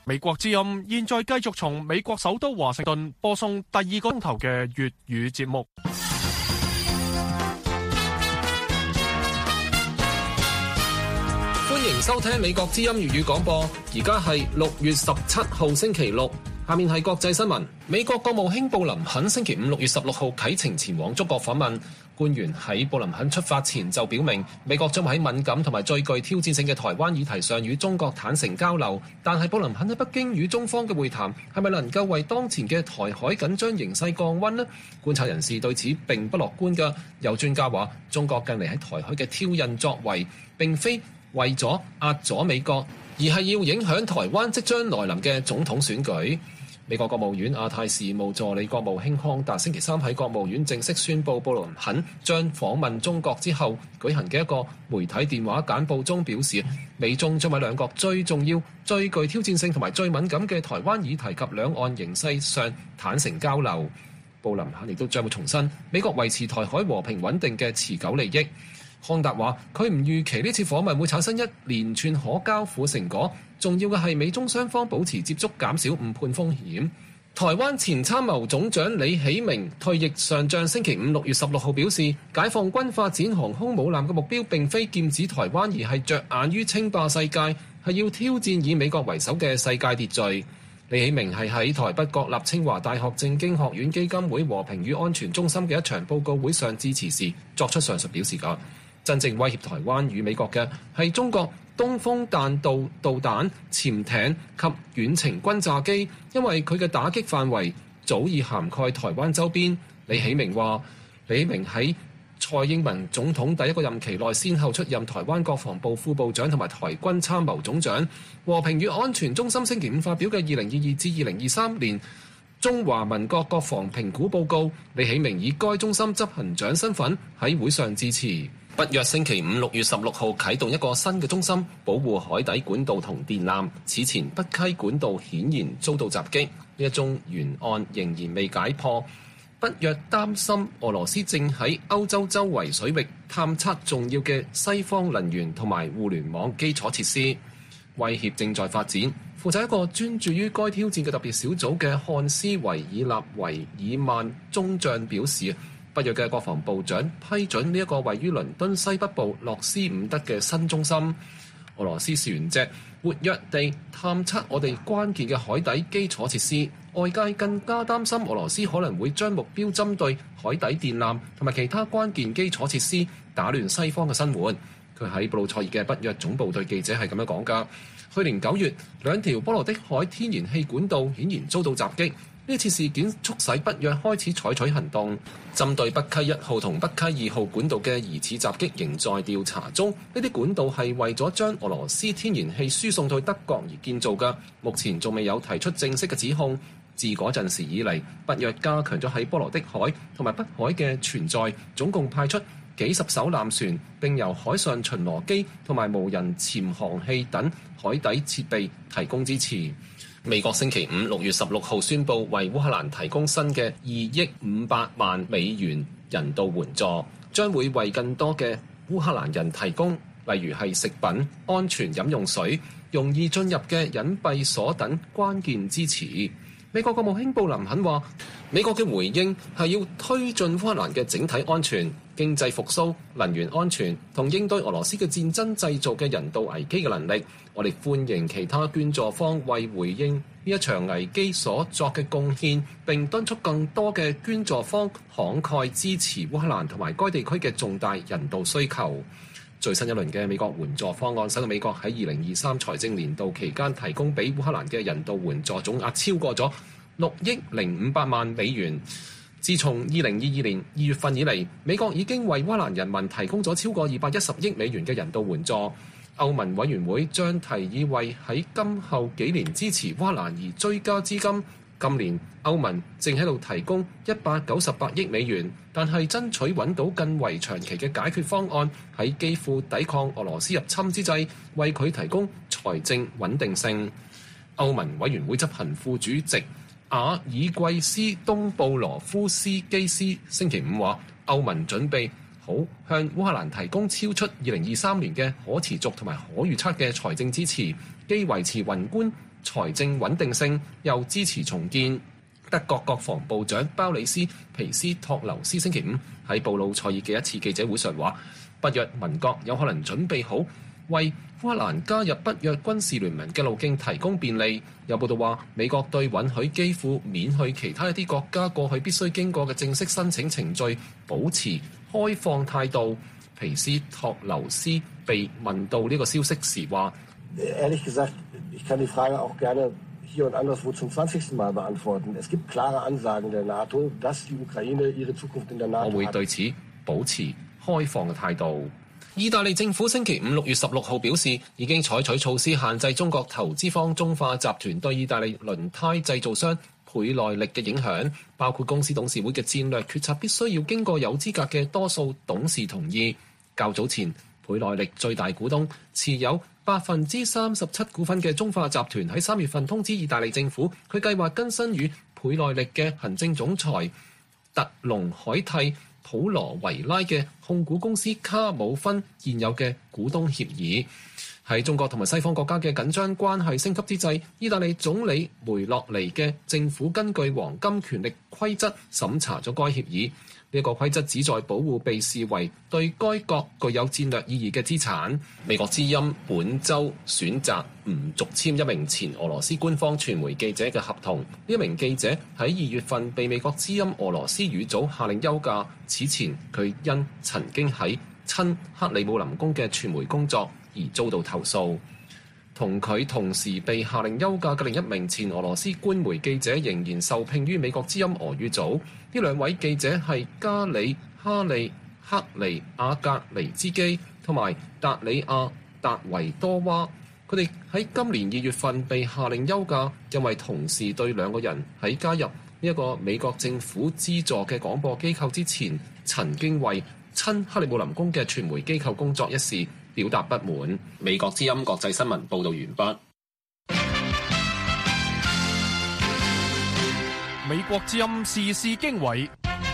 美國之音現在繼續從美國首都華盛頓播送第2個鐘頭嘅粵語節目。 歡迎收聽美國之音粵語廣播，而家係6月17號星期六。下面係國際新聞。美國國務卿布林肯星期五6月16號啟程前往中國訪問。官員喺布林肯出發前就表明，美國將喺敏感同埋最具挑戰性嘅台灣議題上與中國坦誠交流。但係布林肯喺北京與中方嘅會談係咪能夠為當前嘅台海緊張形勢降溫呢？觀察人士對此並不樂觀㗎。有專家話，中國近嚟喺台海嘅挑釁作為並非為咗壓阻美國，而係要影響台灣即將來臨嘅總統選舉。美國國務院亞太事務助理國務卿康達星期三喺國務院正式宣布布林肯將訪問中國之後舉行嘅一個媒體電話簡報中表示，美中將喺兩國最重要、最具挑戰性同埋最敏感嘅台灣議題及兩岸形勢上坦誠交流。布林肯亦都將會重申美國維持台海和平穩定嘅持久利益。康達話：佢唔預期呢次訪問會產生一連串可交付成果，重要嘅係美中雙方保持接觸，減少誤判風險。台灣前參謀總長李喜明退役上將星期五6月16號表示，解放軍發展航空母艦嘅目標並非劍指台灣，而係着眼於稱霸世界，係要挑戰以美國為首嘅世界秩序。李喜明係喺台北國立清華大學政經學院基金會和平與安全中心嘅一場報告會上致辭時作出上述表示㗎。真正威脅台灣與美國嘅係中國東風彈道導彈、潛艇及遠程轟炸機，因為佢嘅打擊範圍早已涵蓋台灣周邊。李喜明話：李喜明喺蔡英文總統第一個任期內，先後出任台灣國防部副部長同埋台軍參謀總長。和平與安全中心星期五發表嘅2022至2023年中華民國國防評估報告，李喜明以該中心執行長身份喺會上致辭。北約星期五6月16號啟動一個新嘅中心，保護海底管道同電纜。此前北溪管道顯然遭到襲擊，呢一宗懸案仍然未解破。北約擔心俄羅斯正喺歐洲周圍水域探測重要嘅西方能源同埋互聯網基礎設施，威脅正在發展。負責一個專注於該挑戰嘅特別小組嘅漢斯維爾納維爾曼中將表示，北約嘅國防部長批准呢一個位於倫敦西北部洛斯伍德嘅新中心。俄羅斯船隻活躍地探測我哋關鍵嘅海底基礎設施，外界更加擔心俄羅斯可能會將目標針對海底電纜同埋其他關鍵基礎設施，打亂西方嘅新援。佢喺布魯塞爾嘅北約總部對記者係咁樣講㗎。去年9月，兩條波羅的海天然氣管道顯然遭到襲擊。呢次事件促使北約開始採取行動，針對北溪1號同北溪2號管道嘅疑似襲擊仍在調查中。呢啲管道係為咗將俄羅斯天然氣輸送到德國而建造嘅，目前仲未有提出正式嘅指控。自嗰陣時以嚟，北約加強咗喺波羅的海同埋北海嘅存在，總共派出幾十艘艦船，並由海上巡邏機同埋無人潛航器等海底設備提供支持。美國星期五6月16號宣布為烏克蘭提供新嘅2億500萬美元人道援助，將會為更多嘅烏克蘭人提供，例如係食品、安全飲用水、容易進入嘅隱蔽所等關鍵支持。美國國務卿布林肯話，美國嘅回應係要推進烏克蘭嘅整體安全、經濟復甦、能源安全同應對俄羅斯嘅戰爭製造嘅人道危機嘅能力。我哋歡迎其他捐助方為回應呢一場危機所作嘅貢獻，並敦促更多嘅捐助方慷慨支持烏克蘭同埋該地區嘅重大人道需求。最新一輪嘅美國援助方案，使到美國喺2023財政年度期間提供俾烏克蘭嘅人道援助總額超過咗6億500萬美元。自從2022年2月份以嚟，美國已經為烏克蘭人民提供咗超過210億美元嘅人道援助。歐盟委員會將提議為喺今後幾年支持烏克蘭而追加資金。今年歐盟正喺度提供198億美元，但係爭取揾到更為長期嘅解決方案，喺基輔抵抗俄羅斯入侵之際，為佢提供財政穩定性。歐盟委員會執行副主席阿爾季斯東布羅夫斯基斯星期五話，歐盟準備好好向烏克蘭提供超出2023年嘅可持續同埋可預測嘅財政支持，既維持宏觀財政穩定性，又支持重建。德國國防部長鮑里斯皮斯托留斯星期五喺布魯塞爾嘅一次記者會上話，北約盟國有可能準備好為烏克蘭加入北約軍事聯盟嘅路徑提供便利。有報道話，美國對允許基輔免去其他一啲國家過去必須經過嘅正式申請程序保持開放態度。皮斯托留斯被問到呢個消息時話 ：Ehrlich gesagt, ich kann die Frage auch gerne hier und anderswo zum 20. Mal beantworten. Es gibt klare Ansagen der NATO, dass die Ukraine ihre Zukunft in der NATO hat. 我會對此保持開放嘅態度。意大利政府星期五6月16號表示，已經採取措施限制中國投資方中化集團對意大利輪胎製造商倍耐力嘅影響，包括公司董事會嘅戰略決策必須要經過有資格嘅多數董事同意。較早前，倍耐力最大股東持有37%股份嘅中化集團喺3月份通知意大利政府，佢計劃更新與倍耐力嘅行政總裁特隆海蒂普羅維拉嘅控股公司卡姆芬現有嘅股東協議。喺中國同埋西方國家嘅緊張關係升級之際，意大利總理梅洛尼嘅政府根據黃金權力規則審查咗該協議。呢個規則旨在保護被視為對該國具有戰略意義嘅資產。美國之音本週選擇唔續簽一名前俄羅斯官方傳媒記者嘅合同。呢一名記者喺2月份被美國之音俄羅斯語組下令休假。此前佢因曾經喺親克里姆林宮嘅傳媒工作而遭到投訴。同佢同時被下令休假嘅另一名前俄羅斯官媒記者仍然受聘於美國之音俄語組。呢兩位記者係加里哈利克尼亞格尼茲基同埋達里亞達維多娃。佢哋喺今年2月份被下令休假，因為同時對兩個人喺加入呢一個美國政府資助嘅廣播機構之前，曾經為親克里姆林宮嘅傳媒機構工作一事表達不滿。美國之音國際新聞報導完畢。 美國之音時事經緯，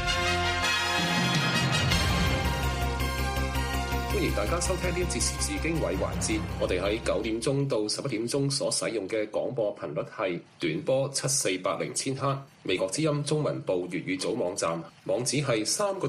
歡迎大家收聽呢一節時事經緯環節。我哋喺9點鐘到11點鐘所使用嘅廣播頻率係短波7480千赫。美國之音中文部粵語組網站網址係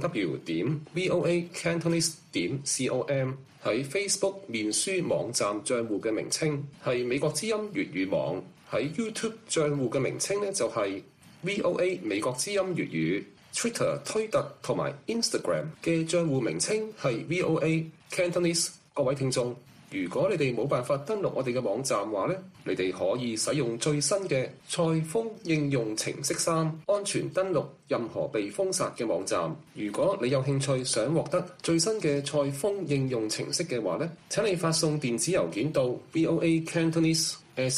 3w.voacantonese.com。喺 Facebook 面書網站賬戶嘅名稱係美國之音粵語網。喺 YouTube 賬戶嘅名稱呢就係VOA 美國之音粵語。Twitter 推特同埋 Instagram 嘅賬戶名稱係 VOA Cantonese。各位聽眾，如果你哋冇辦法登錄我哋嘅網站話呢，你哋可以使用最新嘅賽風應用程式3安全登錄任何被封殺嘅網站。如果你有興趣想獲得最新嘅賽風應用程式嘅話呢，請你發送電子郵件到 VOA Cantonese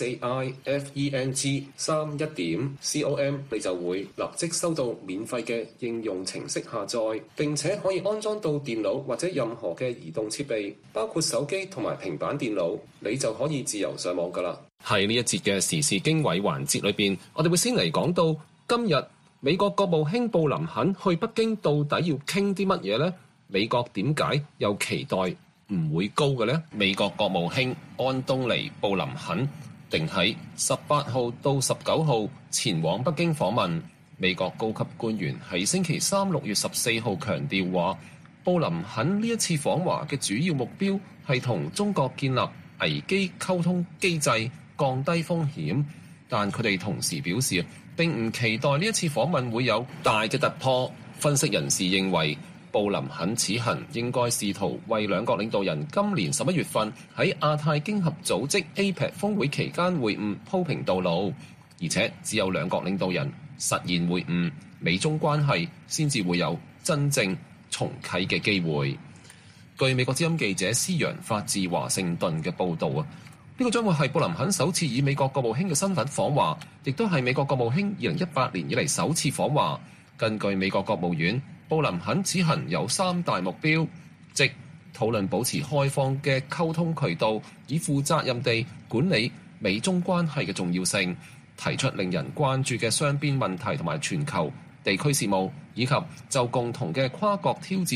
SAIFENG31.com， 你就會立即收到免費嘅應用程式下載，並且可以安裝到電腦或者任何嘅移動設備，包括手機同埋平板電腦，你就可以自由上網㗎喇。 喺呢一節嘅時事經緯環節裏邊，我哋會先嚟講到今日美國國務卿布林肯去北京到底要傾啲乜嘢呢？美國點解又期待唔會高嘅呢？美國國務卿安東尼布林肯定喺18號到19號前往北京訪問。美國高級官員喺星期三6月14號強調話，布林肯呢一次訪華嘅主要目標係同中國建立危機溝通機制，降低風險。但佢哋同時表示並唔期待呢一次訪問會有大嘅突破。分析人士認為，布林肯此行應該試圖為兩國領導人今年11月份喺亞太經合組織 APEC 峰會期間會晤鋪平道路，而且只有兩國領導人實現會晤，美中關係先至會有真正重啟嘅機會。據美國之音記者施洋發自華盛頓嘅報導啊，呢個將會係布林肯首次以美國國務卿嘅身份訪華，亦都係美國國務卿2018年以嚟首次訪華。根據美國國務院，布林肯此行有3大目標，即討論保持開放嘅溝通渠道，以負責任地管理美中關係嘅重要性，提出令人關注嘅雙邊問題同埋全球地區事務，以及就共同嘅跨國挑戰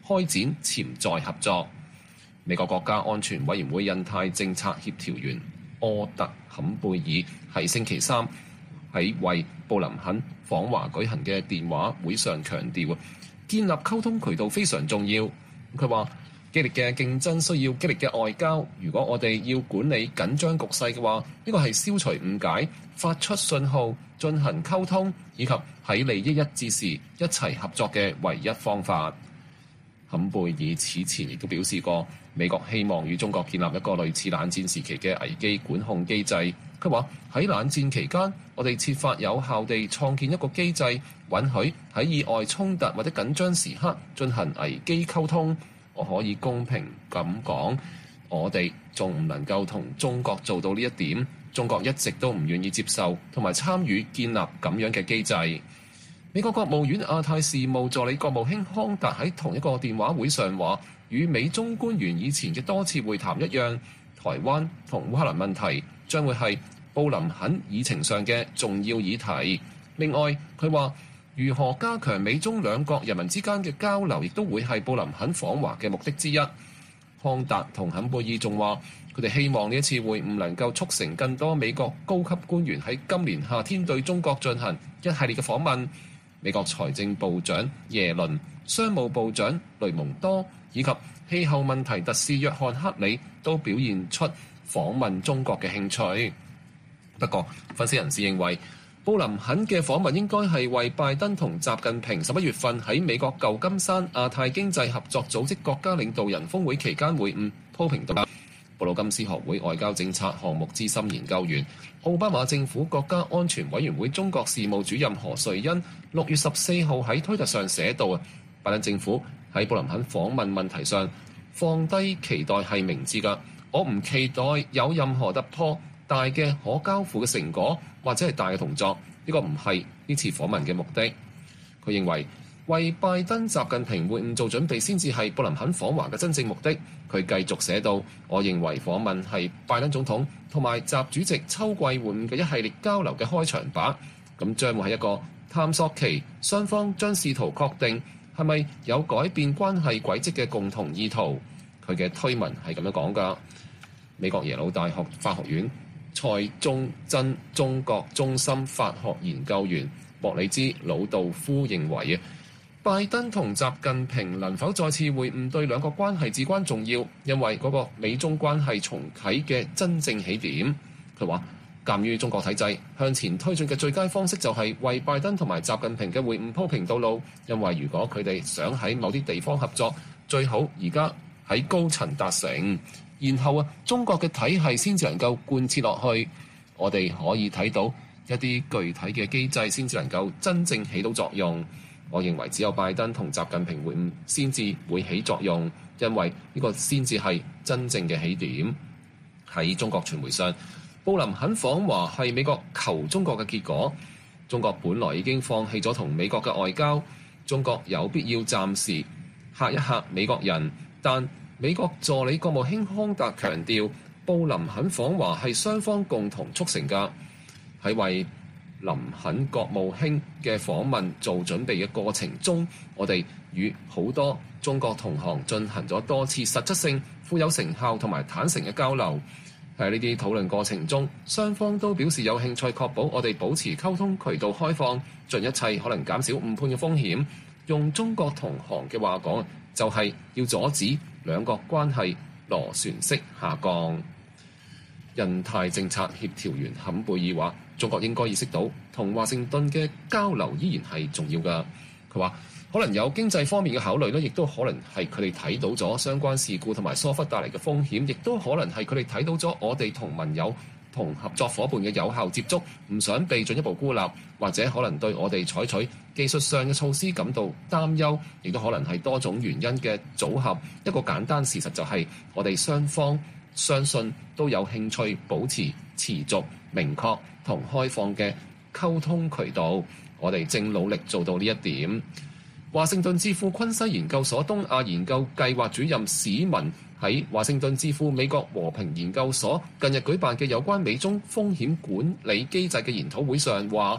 開展潛在合作。美國國家安全委員會印太政策協調員柯特坎貝爾喺星期三喺為布林肯訪華舉行嘅電話會上強調，建立溝通渠道非常重要。佢話激烈嘅競爭需要激烈嘅外交，如果我哋要管理緊張局勢嘅話，呢個係消除誤解、發出信號、進行溝通以及喺利益一致時一齊合作嘅唯一方法。坎貝爾此前亦都表示過，美國希望與中國建立一個類似冷戰時期嘅危機管控機制。佢話喺冷戰期間，我哋設法有效地創建一個機制，允許喺意外衝突或者緊張時刻進行危機溝通。我可以公平咁講，我哋仲唔能夠同中國做到呢一點。中國一直都唔願意接受同埋參與建立咁樣嘅機制。美國國務院亞太事務助理國務卿康達喺同一個電話會上話，與美中官員以前嘅多次會談一樣，台灣同烏克蘭問題將會係布林肯議程上嘅重要議題。另外，佢話如何加強美中兩國人民之間嘅交流，亦都會係布林肯訪華嘅目的之一。康達同坎貝爾仲話，佢哋希望呢一次會晤能夠促成更多美國高級官員喺今年夏天對中國進行一系列嘅訪問。美國財政部長耶倫、商務部長雷蒙多以及氣候問題特使約翰克里都表現出訪問中國嘅興趣。不過，分析人士認為，布林肯嘅訪問應該係為拜登同習近平11月份喺美國舊金山亞太經濟合作組織國家領導人峰會期間會晤鋪平道路。布魯金斯學會外交政策項目資深研究員、奧巴馬政府國家安全委員會中國事務主任何瑞恩6月14號喺推特上寫道：拜登政府喺布林肯訪問問題上放低期待係明智㗎，我唔期待有任何突破、大嘅可交付嘅成果或者係大嘅動作，呢個唔係呢次訪問嘅目的。佢認為為拜登、習近平會晤做準備先至係布林肯訪華嘅真正目的。佢繼續寫道：我認為訪問係拜登總統同埋習主席秋季會晤嘅一系列交流嘅開場白，咁將會係一個探索期，雙方將試圖確定係咪有改變關係軌跡嘅共同意圖。佢嘅推文係咁樣講㗎。美國耶魯大學法學院蔡宗真中國中心法學研究員莫里茲魯道夫認為，拜登同習近平能否再次會晤對兩國關係至關重要，因為嗰個美中關係重啟嘅真正起點。佢話，鑑於中國體制向前推進嘅最佳方式就係為拜登同埋習近平嘅會晤鋪平道路，因為如果佢哋想喺某啲地方合作，最好而家喺高層達成，然後中國嘅體系先至能夠貫徹落去。我哋可以睇到一啲具體嘅機制先至能夠真正起到作用。我認為只有拜登同習近平會晤先至會起作用，因為呢個先至係真正嘅起點。喺中國傳媒上，布林肯訪華係美國求中國嘅結果。中國本來已經放棄咗同美國嘅外交，中國有必要暫時嚇一嚇美國人。但美國助理國務卿康達強調，布林肯訪華係雙方共同促成㗎。喺為林肯國務卿嘅訪問做準備嘅過程中，我哋與好多中國同行進行咗多次實質性、富有成效同埋坦誠嘅交流。喺呢啲討論過程中，雙方都表示有興趣確保我哋保持溝通渠道開放，盡一切可能減少誤判嘅風險。用中國同行嘅話講，就係要阻止兩國關係螺旋式下降。印太政策協調員坎貝爾話，中國應該意識到同華盛頓嘅交流依然係重要㗎。佢話可能有經濟方面嘅考慮咧，亦都可能係佢哋睇到咗相關事故同埋疏忽帶嚟嘅風險，亦都可能係佢哋睇到咗我哋同盟友同合作伙伴嘅有效接觸，唔想被進一步孤立，或者可能對我哋採取技術上嘅措施感到擔憂，亦都可能係多種原因嘅組合。一個簡單事實就係，我哋雙方相信都有興趣保持持續、明確同開放嘅溝通渠道。我哋正努力做到呢一點。華盛頓智庫昆西研究所東亞研究計劃主任史文喺華盛頓智庫美國和平研究所近日舉辦嘅有關美中風險管理機制嘅研討會上話，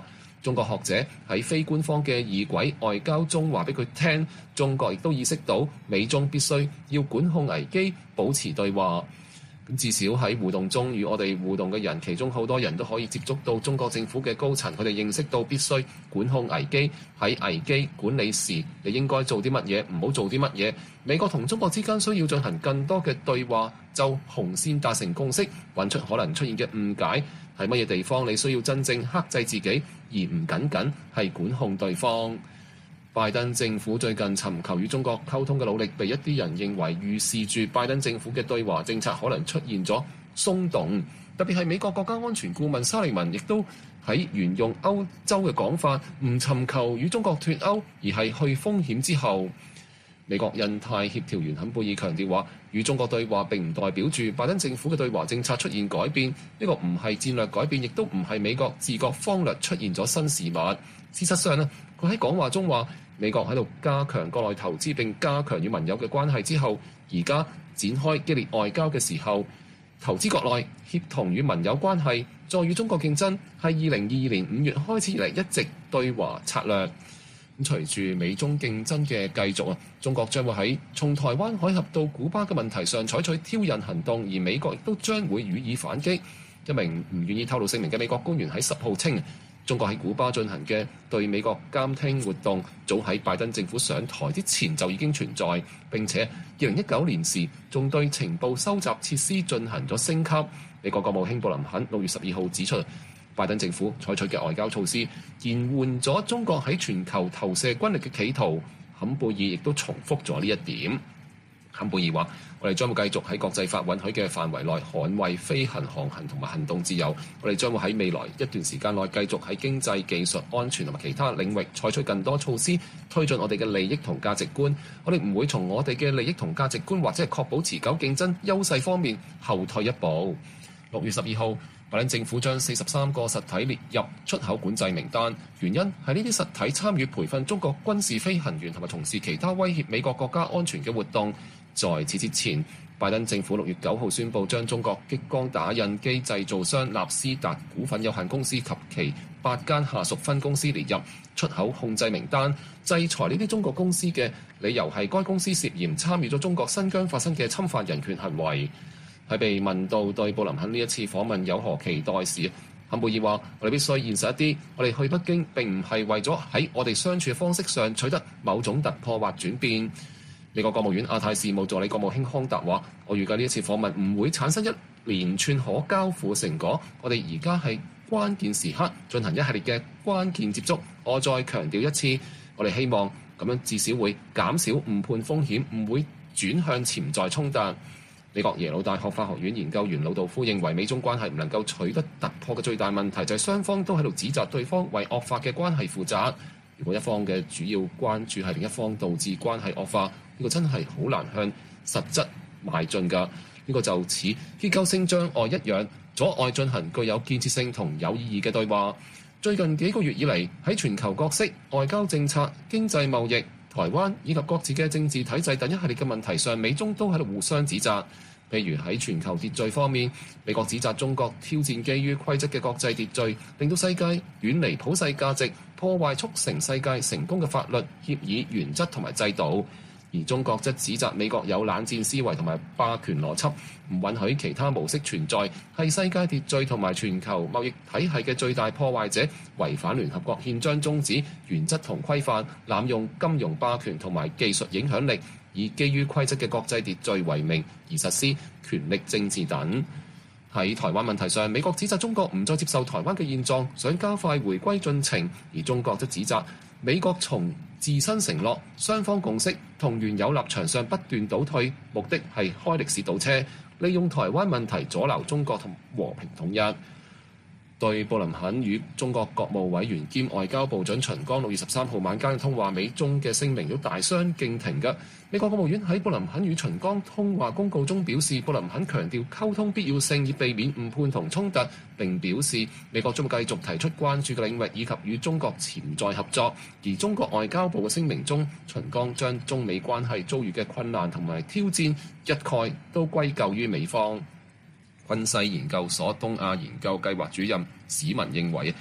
中國學者喺非官方嘅異軌外交中話俾佢聽，中國亦都意識到美中必須要管控危機，保持對話。咁至少喺互動中，與我哋互動嘅人，其中好多人都可以接觸到中國政府嘅高層，佢哋認識到必須管控危機，喺危機管理時，你應該做啲乜嘢，唔好做啲乜嘢。美國同中國之間需要進行更多嘅對話，就紅線達成共識，揾出可能出現嘅誤解，喺乜嘢地方你需要真正克制自己，而唔僅僅係管控對方。拜登政府最近尋求與中國溝通嘅努力，被一啲人認為預示住拜登政府嘅對華政策可能出現咗鬆動。特別係美國國家安全顧問沙利文亦都喺沿用歐洲嘅講法，唔尋求與中國脫歐，而係去風險之後。美國印太協調員坎貝爾強調話，與中國對話並唔代表住拜登政府嘅對華政策出現改變，呢個唔係戰略改變，亦都唔係美國自覺方略出現咗新事物。事實上呢，佢喺講話中話，美國喺度加強國內投資並加強與盟友嘅關係之後，而家展開激烈外交嘅時候，投資國內、協同與盟友關係、再與中國競爭，係2022年5月開始以嚟一直對華策略。咁隨住美中競爭嘅繼續，中國將會喺從台灣海峽到古巴嘅問題上採取挑釁行動，而美國亦都將會予以反擊。一名唔願意透露姓名嘅美國官員喺10號稱，中國喺古巴進行嘅對美國監聽活動，早喺拜登政府上台之前就已經存在，並且2019年時仲對情報收集設施進行咗升級。美國國務卿布林肯6月12號指出，拜登政府採取嘅外交措施延緩咗中國喺全球投射軍力嘅企圖。坎貝爾亦都重複咗呢一點。坎貝爾話：我哋將會繼續喺國際法允許嘅範圍內捍衛飛行、航行同埋行動自由。我哋將會喺未來一段時間內繼續喺經濟、技術、安全同埋其他領域採取更多措施，推進我哋嘅利益同價值觀。我哋唔會從我哋嘅利益同價值觀或者係確保持久競爭優勢方面後退一步。6月12號，拜登政府將43個實體列入出口管制名單，原因係呢啲實體參與培訓中國軍事飛行員同埋從事其他威脅美國國家安全嘅活動。在此之前，拜登政府6月9號宣布將中國激光打印機製造商納斯達股份有限公司及其8間下屬分公司列入出口控制名單，制裁呢啲中國公司嘅理由係該公司涉嫌參與咗中國新疆發生嘅侵犯人權行為。喺被問到對布林肯呢一次訪問有何期待時，坎貝爾話：我哋必須現實一啲，我哋去北京並唔係為咗喺我哋相處嘅方式上取得某種突破或轉變。美國國務院亞太事務助理國務卿康達話：我預計呢一次訪問唔會產生一連串可交付成果，我哋而家係關鍵時刻進行一系列嘅關鍵接觸。我再強調一次，我哋希望咁樣至少會減少誤判風險，唔會轉向潛在衝突。美國耶魯大學法學院研究員魯道夫認為，美中關係唔能夠取得突破嘅最大問題就係雙方都喺度指責對方為惡化嘅關係負責。如果一方嘅主要關注係另一方導致關係惡化，呢個真係好難向實質邁進㗎。呢個就似結構性障礙一樣，阻礙進行具有建設性同有意義嘅對話。最近幾個月以嚟，喺全球角色、外交政策、經濟貿易、台灣以及各自嘅政治體制等一系列嘅問題上，美中都喺度互相指責。譬如喺全球秩序方面，美國指責中國挑戰基於規則嘅國際秩序，令到世界遠離普世價值，破壞促成世界成功嘅法律、協議、原則同埋制度。而中國則指責美國有冷戰思維同埋霸權邏輯，唔允許其他模式存在，係世界秩序同埋全球貿易體系嘅最大破壞者，違反聯合國憲章宗旨、原則同規範，濫用金融霸權同埋技術影響力，以基於規則嘅國際秩序為名而實施權力政治等。喺台灣問題上，美國指責中國唔再接受台灣嘅現狀，想加快回歸進程，而中國則指責美國從自身承諾、雙方共識同原有立場上不斷倒退，目的係開歷史倒車，利用台灣問題阻撓中國同和平統一。對布林肯與中國國務委員兼外交部長秦剛6月13號晚間嘅通話，美中嘅聲明都大相徑庭嘅。美國國務院喺布林肯與秦剛通話公告中表示，布林肯強調溝通必要性，以避免誤判同衝突，並表示美國將會繼續提出關注嘅領域以及與中國潛在合作。而中國外交部嘅聲明中，秦剛將中美關係遭遇嘅困難同埋挑戰一概都歸咎於美方。軍事研究所東亞研究計劃主任史文認為，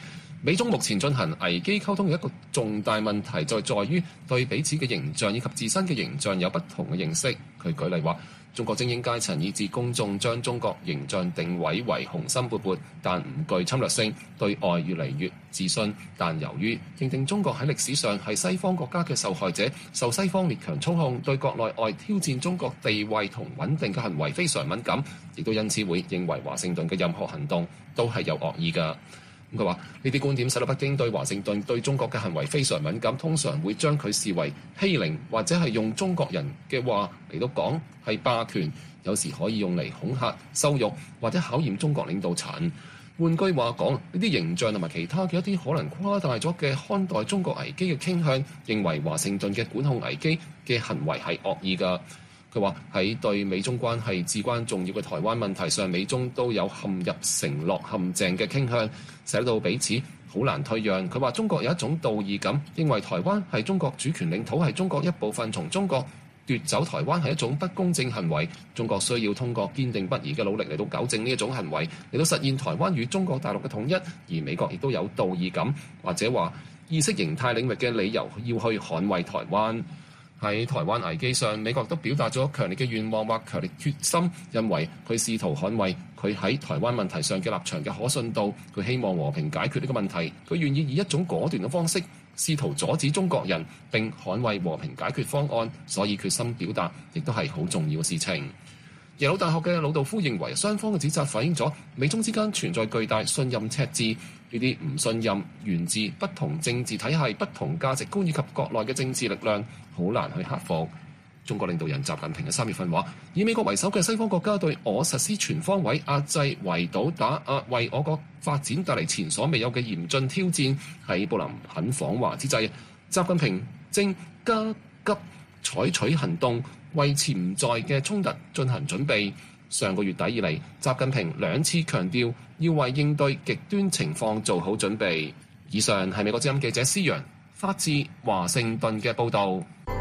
美中目前進行危機溝通嘅一個重大問題就在於對彼此嘅形象以及自身嘅形象有不同嘅認識。佢舉例話，中國精英階層以至公眾將中國形象定位為雄心勃勃但唔具侵略性，對外越嚟越自信，但由於認定中國喺歷史上係西方國家嘅受害者，受西方列強操控，對國內外挑戰中國地位同穩定嘅行為非常敏感，亦都因此會認為華盛頓嘅任何行動都係有惡意㗎。佢話呢啲觀點使到北京對華盛頓對中國嘅行為非常敏感，通常會將佢視為欺凌，或者係用中國人嘅話嚟到講係霸權，有時可以用嚟恐嚇、羞辱或者考驗中國領導層。換句話講，呢啲形象同埋其他嘅一啲可能誇大咗嘅看待中國危機嘅傾向，認為華盛頓嘅管控危機嘅行為係惡意㗎。佢話喺對美中關係至關重要嘅台灣問題上，美中都有陷入承諾陷阱嘅傾向，使到彼此好難退讓。佢話中國有一種道義感，認為台灣係中國主權領土，係中國一部分，從中國奪走台灣係一種不公正行為。中國需要通過堅定不移嘅努力嚟到糾正呢一種行為，嚟到實現台灣與中國大陸嘅統一。而美國亦都有道義感，或者話意識形態領域嘅理由要去捍衛台灣。喺台灣危機上，美國都表達咗強烈嘅願望或強烈決心，因為佢試圖捍衛佢喺台灣問題上嘅立場嘅可信度。佢希望和平解決呢個問題，佢願意以一種果斷嘅方式試圖阻止中國人並捍衛和平解決方案，所以決心表達亦都係好重要嘅事情。耶魯大學嘅魯道夫認為，雙方嘅指責反映咗美中之間存在巨大信任赤字，呢啲唔信任源自不同政治體系、不同價值觀以及國內嘅政治力量，好難去克服。中國領導人習近平喺3月份話，以美國為首嘅西方國家對我實施全方位壓制、圍堵、打壓，為我國發展帶嚟前所未有嘅嚴峻挑戰。喺布林肯訪華之際，習近平正加急採取行動，為潛在嘅衝突進行準備。上個月底以嚟，習近平2次強調要為應對極端情況做好準備。以上係美國之音記者施陽發自華盛頓嘅報導。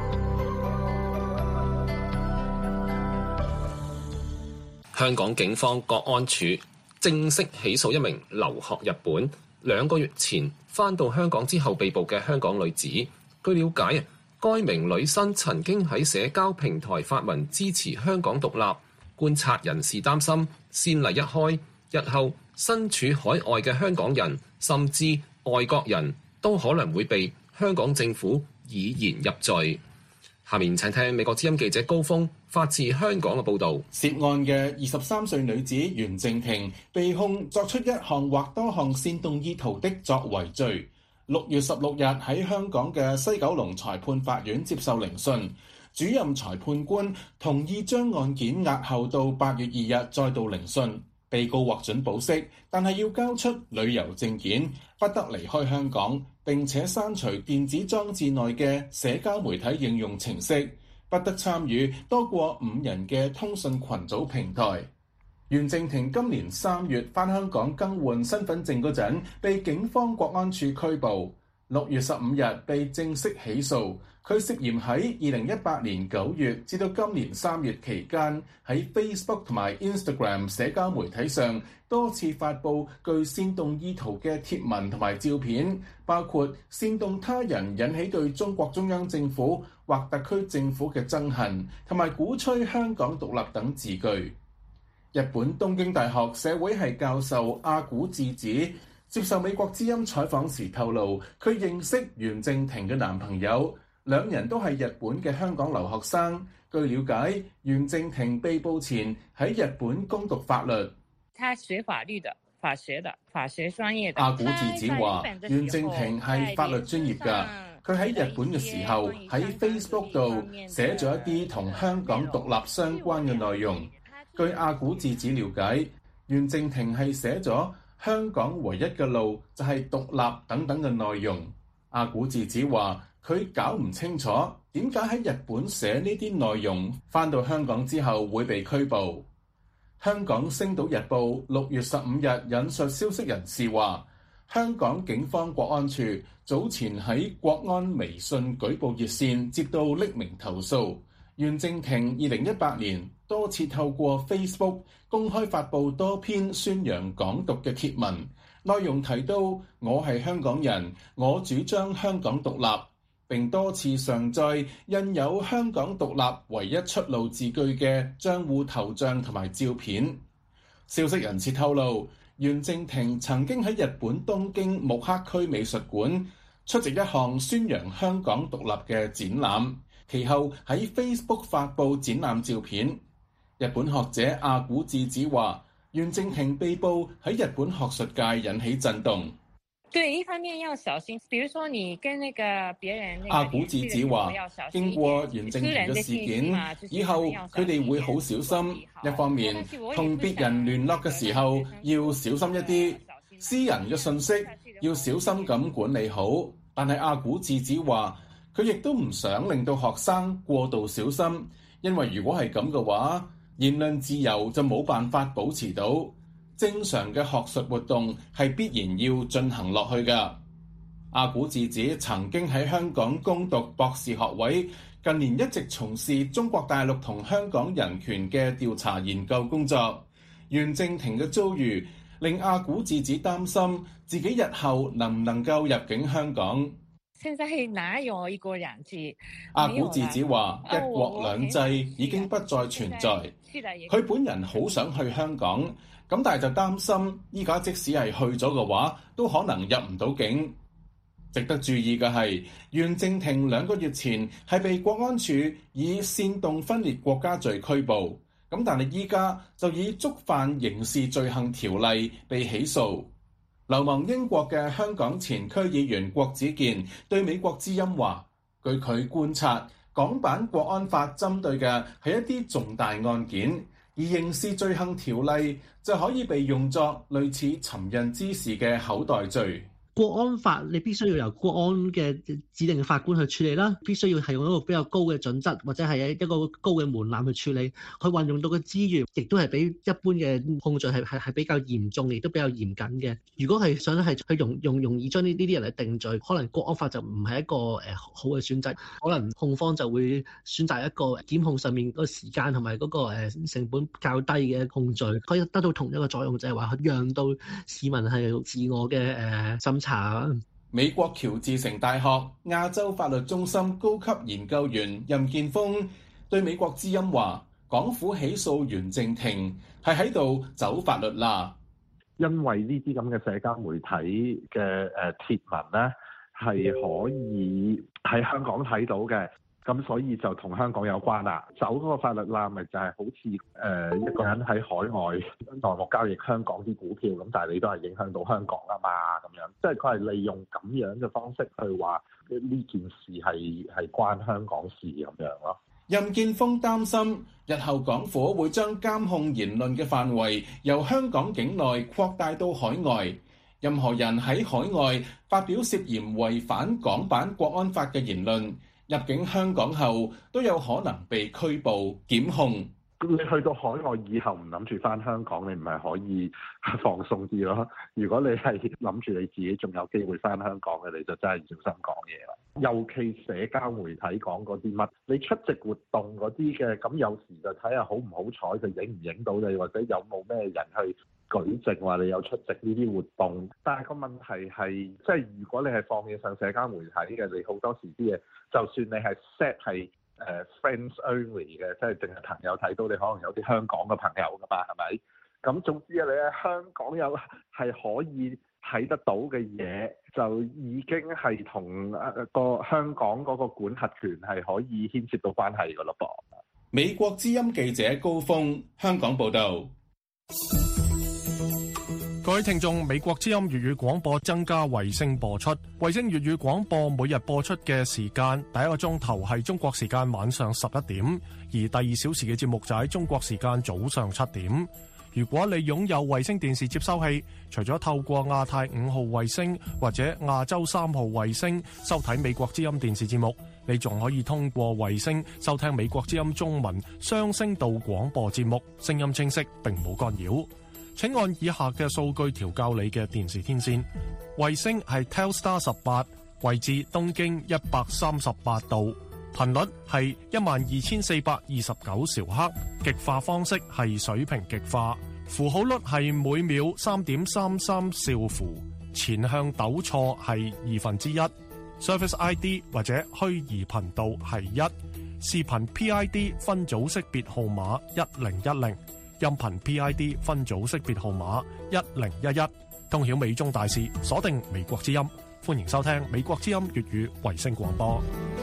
香港警方國安處正式起訴一名留學日本2個月前返到香港之後被捕嘅香港女子。據了解，該名女生曾經喺社交平台發文支持香港獨立。觀察人士擔心，先例一開，日後身處海外嘅香港人甚至外國人都可能會被香港政府以言入罪。下面請聽美國之音記者高峰發自香港嘅報導。 涉案嘅23歲女子袁靜婷被控作出一項或多項煽動意圖的作為罪。6月16日喺香港嘅西九龍裁判法院接受聆訊。主任裁判官同意將案件押後到8月2日再度聆訊，被告獲准保釋，但係要交出旅遊證件，不得離開香港，並且刪除電子裝置內嘅社交媒體應用程式，不得參與多過5人嘅通訊群組平台。袁靜婷今年3月返香港更換身份證嗰陣，被警方國安處拘捕。6月15日被正式起訴，佢涉嫌喺2018年9月至到今年3月期間，喺 Facebook 同埋 Instagram 社交媒體上多次發布具煽動意圖嘅貼文同埋照片，包括煽動他人引起對中國中央政府或特區政府嘅憎恨，同埋鼓吹香港獨立等字句。日本東京大學社會系教授阿古智子接受美國之音採訪時透露，佢認識袁靜婷嘅男朋友，2人都係日本嘅香港留學生。據了解，袁靜婷被捕前喺日本攻讀法律。 他學法律的，法學專業的。 阿古智子話，袁靜婷係法律專業㗎。佢喺日本嘅時候喺 Facebook 度寫咗一啲同香港獨立相關嘅內容。據阿古智子了解，袁靜婷係寫咗香港唯一嘅路就係獨立等等嘅內容。阿古智子話佢搞唔清楚點解喺日本寫呢啲內容，返到香港之後會被拘捕。香港星島日報6月15日引述消息人士話，香港警方國安處早前喺國安微信舉報熱線接到匿名投訴，袁靜婷2018年多次透過 Facebook 公開發布多篇宣揚港獨嘅貼文， 內容提到我係香港人，我主張香港獨立，並多次上載印有香港獨立唯一出路字句嘅帳戶頭像同埋照片。消息人士透露，袁正廷曾經喺日本東京目黑區美術館出席一項宣揚香港獨立嘅展覽，其後喺 Facebook 發布展覽照片。日本學者阿古智子話，袁正廷被捕喺日本學術界引起震動。 對，一方面要小心，比如說你跟那個別人。 阿古智子話，經過袁正廷嘅事件，以後佢哋會好小心。一方面，同別人聯絡嘅時候要小心一啲，私人嘅信息要小心咁管理好。但係阿古智子話，佢亦都唔想令到學生過度小心，因為如果係咁嘅話，言論自由就冇辦法保持到。正常嘅學術活動係必然要進行落去㗎。阿古智子曾經喺香港攻讀博士學位，近年一直從事中國大陸同香港人權嘅調查研究工作。袁正廷嘅遭遇令阿古智子擔心自己日後能唔能夠入境香港。 現在哪有一國兩制？ 阿古智子話：一國兩制已經不再存在。佢本人好想去香港，咁但係就擔心依家即使係去咗嘅話，都可能入唔到境。值得注意嘅係，袁正廷2個月前係被國安處以煽動分裂國家罪拘捕，咁但係依家就以觸犯刑事罪行條例被起訴。流亡英國嘅香港前區議員郭子健對美國之音話，據佢觀察，港版國安法針對嘅係一啲重大案件，而刑事罪行條例就可以被用作類似尋釁滋事嘅口袋罪。 國安法你必須要由國安嘅指定嘅法官去處理啦，必須要係用一個比較高嘅準則或者係一個高嘅門檻去處理。佢運用到嘅資源亦都係比一般嘅控罪係比較嚴重，亦都比較嚴謹嘅。如果係想係去容易將呢啲人嚟定罪，可能國安法就唔係一個好嘅選擇。可能控方就會選擇一個檢控上面嗰個時間同埋嗰個成本較低嘅控罪，可以得到同一個作用，就係話讓到市民係自我嘅審查。 美國喬治城大學亞洲法律中心高級研究員任建峰對美國之音話，港府起訴袁正廷係喺度走法律啦。 因為呢啲咁嘅社交媒體嘅貼文咧，係可以喺香港睇到嘅。咁所以就同香港有關啦，走嗰個法律啦，咪就係好似一個人喺海外內幕交易香港啲股票咁，但係你都係影響到香港啊嘛，咁樣，即係佢係利用咁樣嘅方式去話呢件事係關香港事咁樣咯。 任建峰擔心日後港府會將監控言論嘅範圍由香港境內擴大到海外，任何人喺海外發表涉嫌違反港版國安法嘅言論，入境香港後都有可能被拘捕檢控。 你去到海外以後唔諗住返香港，你唔係可以放鬆啲咯？如果你係諗住你自己仲有機會返香港嘅，你就真係小心講嘢啦。尤其社交媒體講嗰啲乜，你出席活動嗰啲嘅，咁有時就睇下好唔好彩，就影唔影到你，或者有冇咩人去舉證話你有出席呢啲活動。但係個問題係，即係如果你係放嘢上社交媒體嘅，你好多時啲嘢，就算你係 set 係friends only 嘅，即係淨係朋友睇到，你可能有啲香港嘅朋友噶嘛，係咪？咁總之啊，你喺香港有係可以睇得到嘅嘢，就已經係同個香港嗰個管轄權係可以牽涉到關係噶咯噃。 美國之音記者高峰，香港報導。 各位聽眾，美國之音粵語廣播增加衛星播出。衛星粵語廣播每日播出嘅時間，第一個鐘頭係中國時間晚上11點，而第2小時嘅節目就喺中國時間早上7點。如果你擁有衛星電視接收器，除咗透過亞太5號衛星或者亞洲3號衛星收睇美國之音電視節目，你仲可以通過衛星收聽美國之音中文雙聲道廣播節目，聲音清晰並冇干擾。請按以下嘅數據調校你嘅電視天線。衛星係 Telstar 18，位置東經138度，頻率係12429兆赫，極化方式係水平極化， 符號率係每秒3.33兆符，前向抖錯係1/2。Service ID 或者虛擬頻道係1，視頻 PID 分組識別號碼1010，音頻 PID 分組識別號碼1011。通曉美中大事，鎖定美國之音，歡迎收聽美國之音粵語衛星廣播。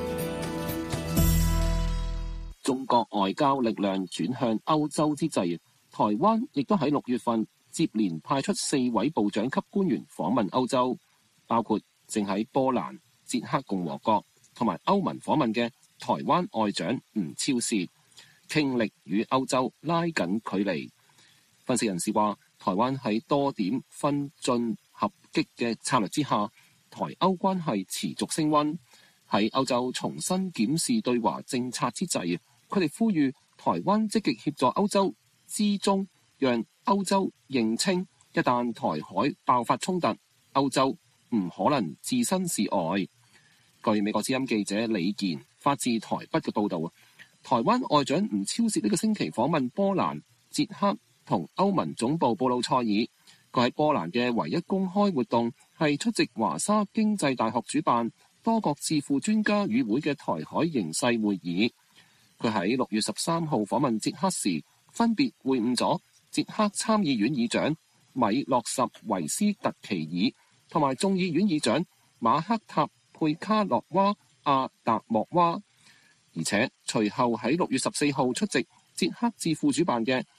中國外交力量轉向歐洲之際，台灣亦都喺6月份接連派出4位部長級官員訪問歐洲，包括正喺波蘭、捷克共和國同埋歐盟訪問嘅台灣外長吳釗燮，傾力與歐洲拉緊距離。分析人士話，台灣喺多點分進合擊嘅策略之下，台歐關係持續升溫。喺歐洲重新檢視對華政策之際，佢哋呼籲台灣積極協助歐洲之中，讓歐洲認清一旦台海爆發衝突，歐洲唔可能置身事外。據美國之音記者李健發自台北嘅報導，台灣外長吳釗燮呢個星期訪問波蘭、捷克同歐盟總部布魯塞爾。佢喺波蘭嘅唯一公開活動係出席華沙經濟大學主辦多國智庫專家與會嘅台海形勢會議。佢喺6月13號訪問捷克時，分別會晤咗捷克參議院議長米洛什維斯特奇爾同埋眾議院議長馬克塔佩卡洛娃阿達莫娃，而且隨後喺6月14號出席捷克智庫主辦嘅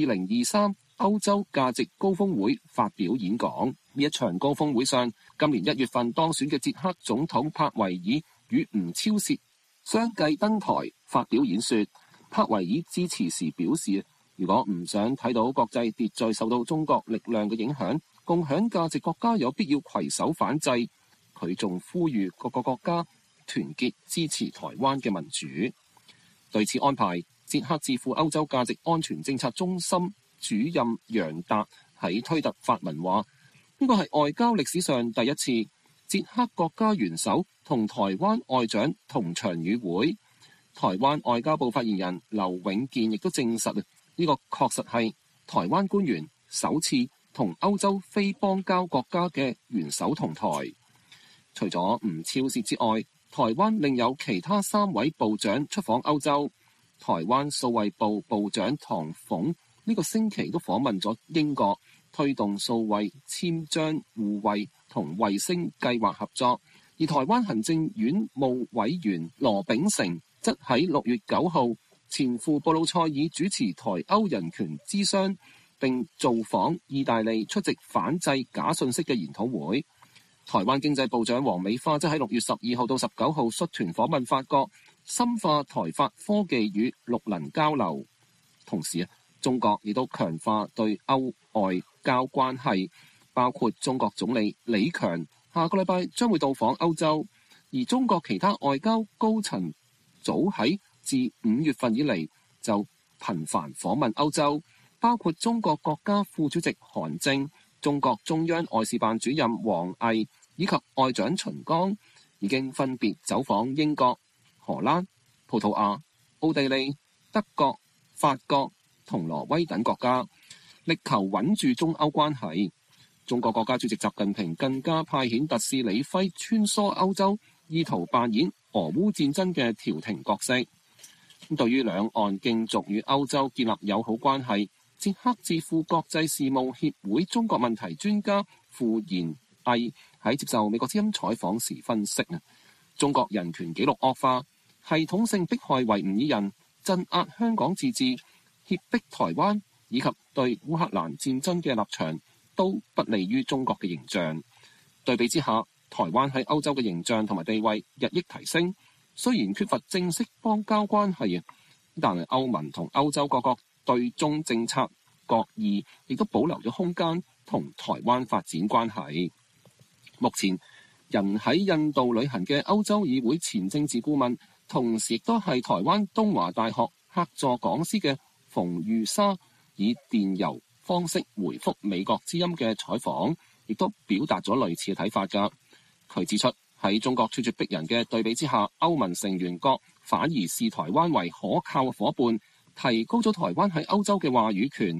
2023歐洲價值高峰會發表演講。呢一場高峰會上，今年1月份當選嘅捷克總統柏維爾與吳釗燮相繼登台發表演說。柏維爾致辭時表示，如果唔想睇到國際秩序受到中國力量嘅影響，共享價值國家有必要攜手反制。佢仲呼籲各個國家團結支持台灣嘅民主。對此安排，捷克智庫歐洲價值安全政策中心主任楊達喺推特發文話，呢個係外交歷史上第一次捷克國家元首同台灣外長同場與會。台灣外交部發言人劉永健亦都證實，呢個確實係台灣官員首次同歐洲非邦交國家嘅元首同台。除咗吳釗燮之外，台灣另有其他3位部長出訪歐洲。台灣數位部部長唐鳳呢個星期都訪問咗英國，推動數位簽章互惠同衛星計劃合作。而台灣行政院務委員羅秉成則喺6月9號前赴布魯塞爾主持台歐人權諮商，並造訪意大利出席反制假訊息嘅研討會。台灣經濟部長黃美花則喺6月12號到19號率團訪問法國，深化台法科技與綠能交流。同時，中國亦都強化對歐外交關係，包括中國總理李強下個禮拜將會到訪歐洲，而中國其他外交高層早喺自5月份以嚟就頻繁訪問歐洲，包括中國國家副主席韓正、中國中央外事辦主任王毅以及外長秦剛，已經分別走訪英國、荷蘭、葡萄牙、奧地利、德國、法國同挪威等國家，力求穩住中歐關係。中國國家主席習近平更加派遣特使李輝穿梭歐洲，意圖扮演俄烏戰爭嘅調停角色。對於兩岸競逐與歐洲建立友好關係，捷克智庫國際事務協會中國問題專家傅賢毅喺接受美國之音採訪時分析，中國人權紀錄惡化、系統性迫害維吾爾人、鎮壓香港自治、脅迫台灣以及對烏克蘭戰爭嘅立場，都不利於中國嘅形象。對比之下，台灣喺歐洲嘅形象同埋地位日益提升，雖然缺乏正式邦交關係，但係歐盟同歐洲各國對中政策各異，亦都保留咗空間同台灣發展關係。目前人喺印度旅行嘅歐洲議會前政治顧問，同時亦都係台灣東華大學客座講師嘅馮玉沙，以電郵方式回覆美國之音嘅採訪，亦都表達咗類似嘅睇法㗎。佢指出，喺中國咄咄逼人嘅對比之下，歐盟成員國反而視台灣為可靠嘅夥伴，提高咗台灣喺歐洲嘅話語權。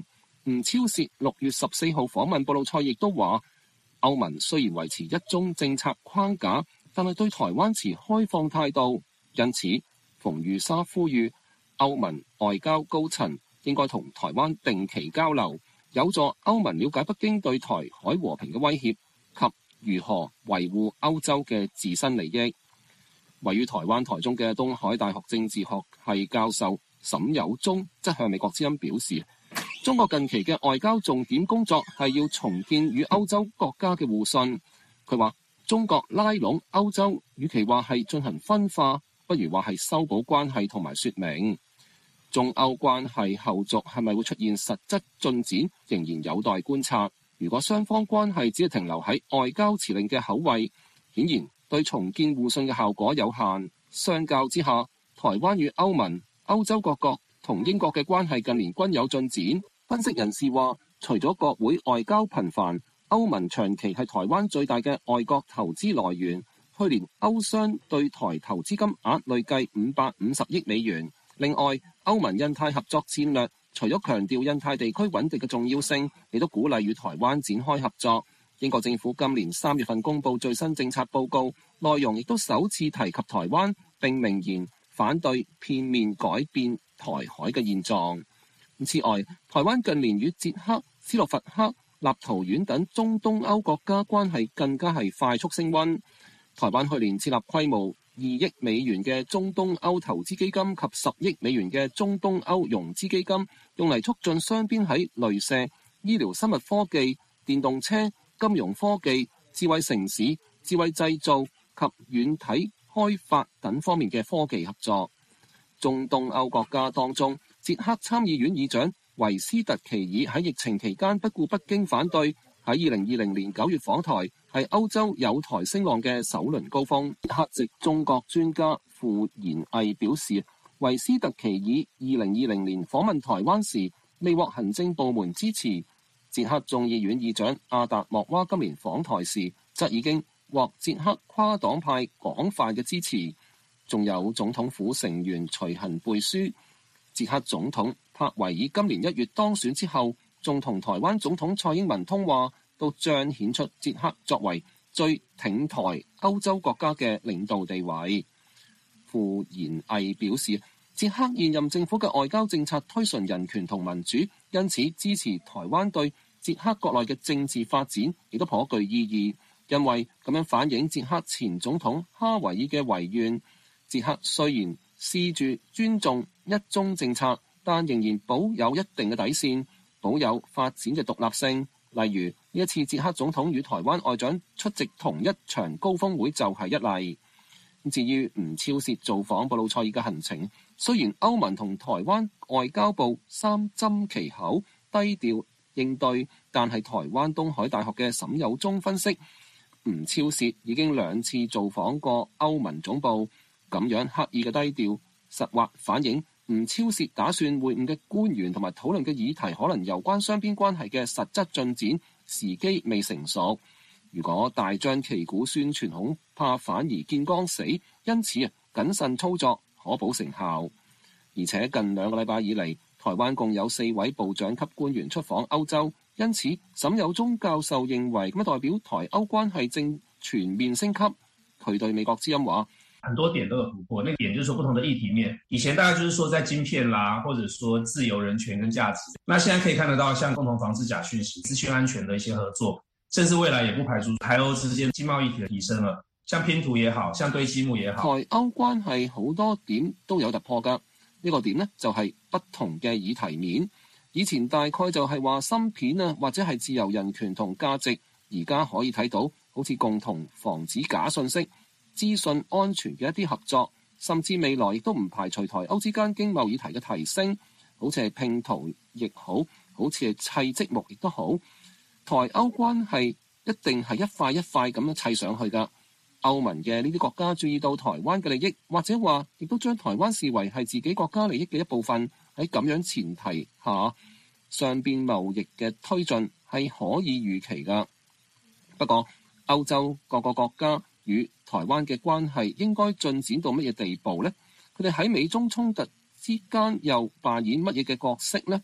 吳釗燮6月14號訪問布魯塞，亦都話歐盟雖然維持一中政策框架，但係對台灣持開放態度。因此，馮玉沙呼籲歐盟外交高層應該同台灣定期交流，有助歐盟了解北京對台海和平嘅威脅及如何維護歐洲嘅自身利益。位於台灣台中嘅東海大學政治學系教授沈有忠則向美國之音表示，中國近期嘅外交重點工作係要重建與歐洲國家嘅互信。佢話中國拉攏歐洲，與其話係進行分化，不如話係修補關係同埋說明。中歐關係後續係咪會出現實質進展，仍然有待觀察。如果雙方關係只係停留喺外交辭令嘅口惠，顯然對重建互信嘅效果有限。相較之下，台灣與歐盟、歐洲各國同英國嘅關係近年均有進展。分析人士話，除咗國會外交頻繁，歐盟長期係台灣最大嘅外國投資來源。去年歐商對台投資金額累計550億美元。另外，歐盟印太合作戰略除咗強調印太地區穩定嘅重要性，亦都鼓勵與台灣展開合作。英國政府今年3月份公布最新政策報告，內容亦都首次提及台灣，並明言反對片面改變台海嘅現狀。此外，台灣近年與捷克、斯洛伐克、立陶宛等中東歐國家關係更加係快速升溫。台灣去年設立規模2億美元嘅中東歐投資基金及10億美元嘅中東歐融資基金，用嚟促進雙邊喺雷射、醫療生物科技、電動車、金融科技、智慧城市、智慧製造及軟體開發等方面嘅科技合作。中東歐國家當中，捷克參議院議長維斯特奇爾喺疫情期間不顧北京反對，喺2020年9月訪台，係歐洲友台聲浪嘅首輪高峰。捷克籍中國專家傅賢毅表示，維斯特奇爾2020年訪問台灣時，未獲行政部門支持。捷克眾議院議長阿達莫娃今年訪台時，則已經獲捷克跨黨派廣泛嘅支持。仲有總統府成員隨行背書。捷克總統帕維爾今年1月當選之後，仲同台灣總統蔡英文通話，都彰顯出捷克作為最挺台歐洲國家嘅領導地位。傅賢毅表示，捷克現任政府嘅外交政策推崇人權同民主，因此支持台灣對捷克國內嘅政治發展亦都頗具意義，因為咁樣反映捷克前總統哈維爾嘅遺願。捷克雖然試住尊重一中政策，但仍然保有一定嘅底線，保有發展嘅獨立性。例如呢一次捷克總統與台灣外長出席同一場高峰會就係一例。至於吳釗燮造訪布魯塞爾嘅行程，雖然歐盟同台灣外交部三緘其口低調應對，但係台灣東海大學嘅沈有忠分析，吳釗燮已經2次造訪過歐盟總部，咁樣刻意嘅低調，實或反映吳釗燮打算會晤嘅官員同埋討論嘅議題可能攸關雙邊關係嘅實質進展，時機未成熟。如果大張旗鼓宣傳，恐怕反而見光死，因此謹慎操作可保成效。而且近2個禮拜以嚟，台灣共有4位部長級官員出訪歐洲，因此沈有忠教授認為咁樣代表台歐關係正全面升級。佢對美國之音話， 很多點都有突破，那個點就是說不同的議題面，以前大概就是說在晶片啦，或者說自由人權跟價值，那現在可以看得到像共同防治假訊息、資訊安全的一些合作，甚至未來也不排除台歐之間經貿議題的提升了，像拼圖也好，像堆積木也好。 台歐關係好多點都有突破㗎，呢個點呢，就係不同嘅議題面。以前大概就係話芯片啊，或者係自由人權同價值，而家可以睇到好似共同防止假信息、資訊安全嘅一啲合作，甚至未來亦都唔排除台歐之間經貿議題嘅提升，好似係拼圖亦好，好似係砌積木亦都好。台歐關係一定係一塊一塊咁樣砌上去㗎。歐盟嘅呢啲國家注意到台灣嘅利益，或者話亦都將台灣視為係自己國家利益嘅一部分。喺咁樣前提下，雙邊貿易嘅推進係可以預期㗎。不過，歐洲各個國家與台灣嘅關係應該進展到乜嘢地步呢？佢哋喺美中衝突之間又扮演乜嘢嘅角色呢？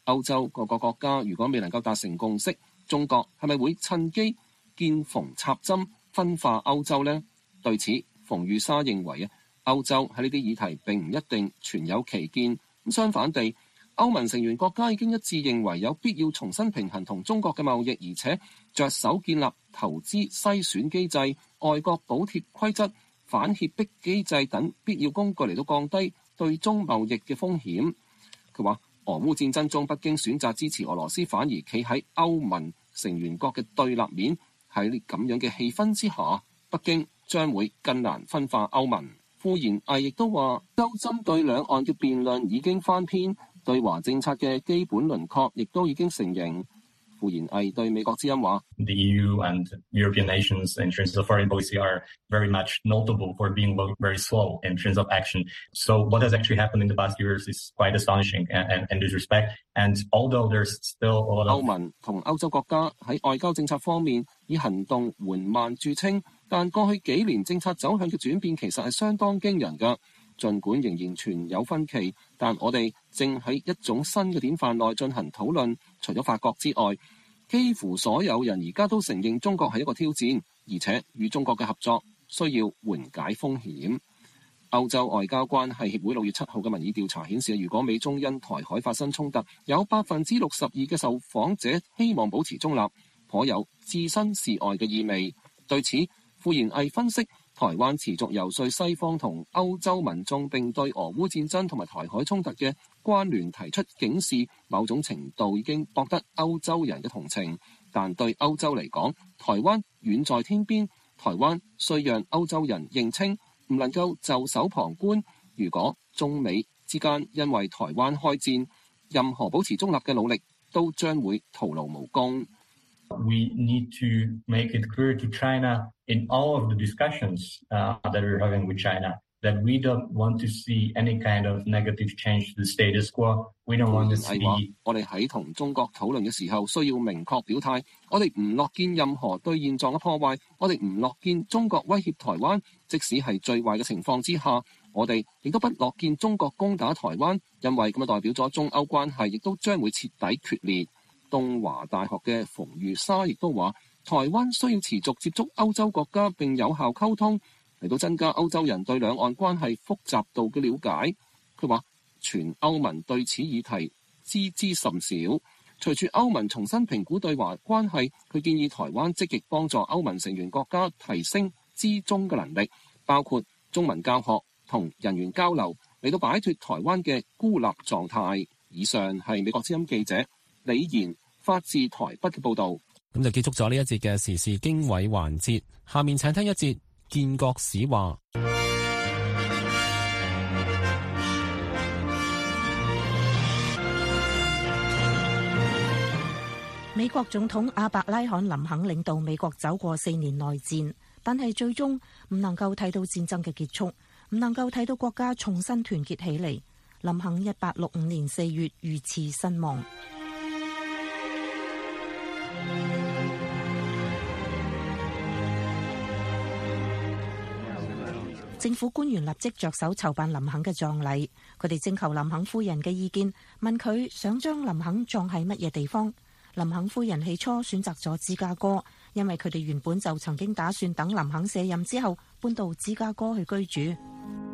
歐洲各個國家如果未能夠達成共識，中國係咪會趁機見縫插針分化歐洲呢？對此，馮玉沙認為歐洲喺呢啲議題並唔一定全有歧見。相反地，歐盟成員國家已經一致認為有必要重新平衡同中國嘅貿易，而且着手建立投資篩選機制、外國補貼規則、反脅迫機制等必要工具嚟到降低對中貿易嘅風險。佢話，俄烏戰爭中，北京選擇支持俄羅斯，反而企喺歐盟成員國嘅對立面。喺咁樣嘅氣氛之下，北京將會更難分化歐盟。傅賢毅亦都話，歐洲針對兩岸嘅辯論已經翻篇，對華政策嘅基本輪廓亦都已經成形。傅賢毅對美國之音話 ：The EU and European nations in terms of foreign policy are very much notable for being very slow in terms of action. So what has actually happened in the past years is quite astonishing in this respect. And although there's still a lot of 歐盟同歐洲國家喺外交政策方面以行動緩慢著稱，但過去幾年政策走向嘅轉變其實係相當驚人㗎。儘管仍然存有分歧，但我哋正喺一種新嘅典範內進行討論。除咗法國之外，幾乎所有人而家都承認中國係一個挑戰，而且與中國嘅合作需要緩解風險。歐洲外交關係協會6月7號嘅民意調查顯示，如果美中因台海發生衝突，有62%嘅受訪者希望保持中立，頗有置身事外嘅意味。對此，傅賢毅分析，台灣持續游說西方同歐洲民眾，並對俄烏戰爭同埋台海衝突嘅關聯提出警示，某種程度已經博得歐洲人嘅同情。但對歐洲嚟講，台灣遠在天邊，台灣需讓歐洲人認清，唔能夠袖手旁觀。如果中美之間因為台灣開戰，任何保持中立嘅努力都將會徒勞無功。 We need to make it clear to China in all of the discussions that we're having with China that we don't want to see any kind of negative change to the status quo. We don't want to see. 我哋喺同中國討論嘅時候，需要明確表態，我哋唔樂見任何對現狀嘅破壞，我哋唔樂見中國威脅台灣，即使係最壞嘅情況之下，我哋亦都不樂見中國攻打台灣，因為咁就代表咗中歐關係亦都將會徹底決裂。東華大學嘅馮玉沙亦都話，台灣需要持續接觸歐洲國家並有效溝通，嚟到增加歐洲人對兩岸關係複雜度嘅了解。佢話，全歐盟對此議題知之甚少。隨住歐盟重新評估對華關係，佢建議台灣積極幫助歐盟成員國家提升知中嘅能力，包括中文教學同人員交流，嚟到擺脫台灣嘅孤立狀態。以上係美國之音記者李賢發自台北嘅報導。 咁就結束咗呢一節嘅時事經緯環節，下面請聽一節建國史話。 美國總統阿伯拉罕林肯領導美國走過4年內戰，但係最終唔能夠睇到戰爭嘅結束，唔能夠睇到國家重新團結起嚟。林肯1865年4月遇刺身亡。政府官員立即着手籌辦林肯嘅葬禮，佢哋徵求林肯夫人嘅意見，問佢想將林肯葬喺乜嘢地方。林肯夫人起初選擇咗芝加哥，因為佢哋原本就曾經打算等林肯卸任之後搬到芝加哥去居住。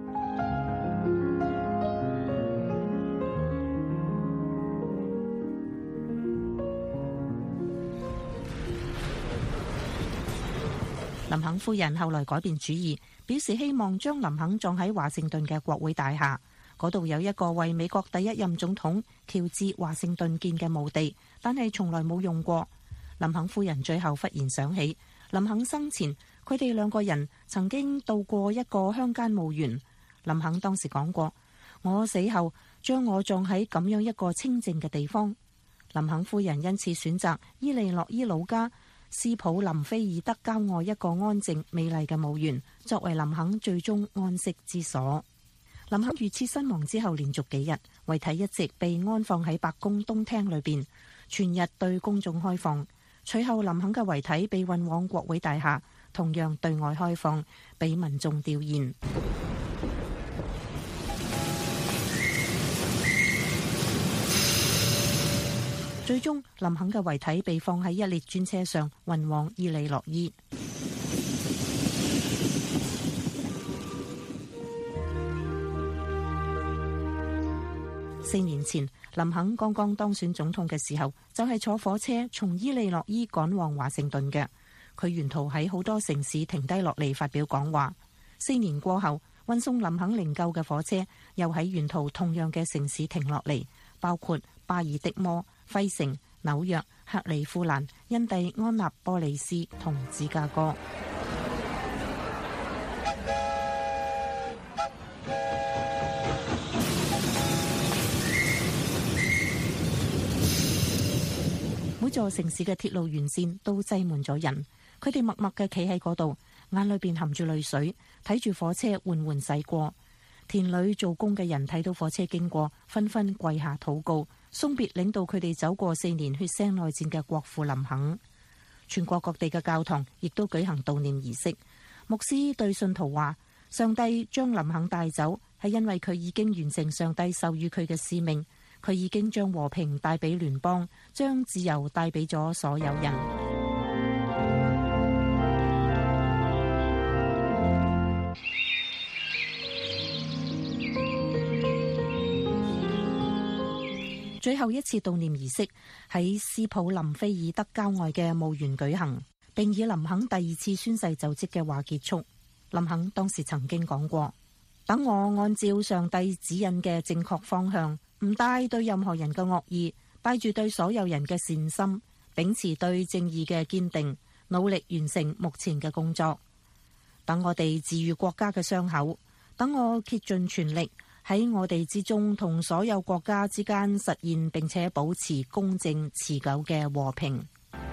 林肯夫人後來改變主意，表示希望將林肯葬喺華盛頓嘅國會大廈，嗰度有一個為美國第一任總統喬治華盛頓建嘅墓地，但係從來冇用過。林肯夫人最後忽然想起，林肯生前佢哋兩個人曾經到過一個鄉間墓園。林肯當時講過，我死後將我葬喺咁樣一個清靜嘅地方。林肯夫人因此選擇伊利諾伊老家斯普林菲爾德郊外一個安靜美麗嘅墓園，作為林肯最終安息之所。林肯遇刺身亡之後，連續幾日遺體一直被安放喺白宮東廳裏邊，全日對公眾開放。隨後林肯嘅遺體被運往國會大廈，同樣對外開放，俾民眾弔唁。 最終林肯嘅遺體被放喺一列專車上運往伊利諾伊。4年前，林肯剛剛當選總統嘅時候，就係坐火車從伊利諾伊趕往華盛頓嘅。佢沿途喺好多城市停低落嚟發表講話。4年過後，運送林肯靈柩嘅火車又喺沿途同樣嘅城市停落嚟，包括巴爾的摩、費城、紐約、克利夫蘭、印第安納波利斯同芝加哥。每座城市嘅鐵路沿線都擠滿咗人，佢哋默默嘅企喺嗰度，眼裏邊含住淚水，睇住火車緩緩駛過。田裏做工嘅人睇到火車經過，紛紛跪下禱告，送別領導佢哋走過4年血腥內戰嘅國父林肯。全國各地嘅教堂亦都舉行悼念儀式。牧師對信徒話：上帝將林肯帶走，係因為佢已經完成上帝授予佢嘅使命。佢已經將和平帶俾聯邦，將自由帶俾咗所有人。最後一次悼念儀式喺斯普林菲爾德郊外嘅墓園舉行，並以林肯第2次宣誓就職嘅話結束。林肯當時曾經講過：等我按照上帝指引嘅正確方向，唔帶對任何人嘅惡意，帶住對所有人嘅善心，秉持對正義嘅堅定，努力完成目前嘅工作。等我哋治癒國家嘅傷口，等我竭盡全力喺我哋之中同所有國家之間實現並且保持公正持久嘅和平。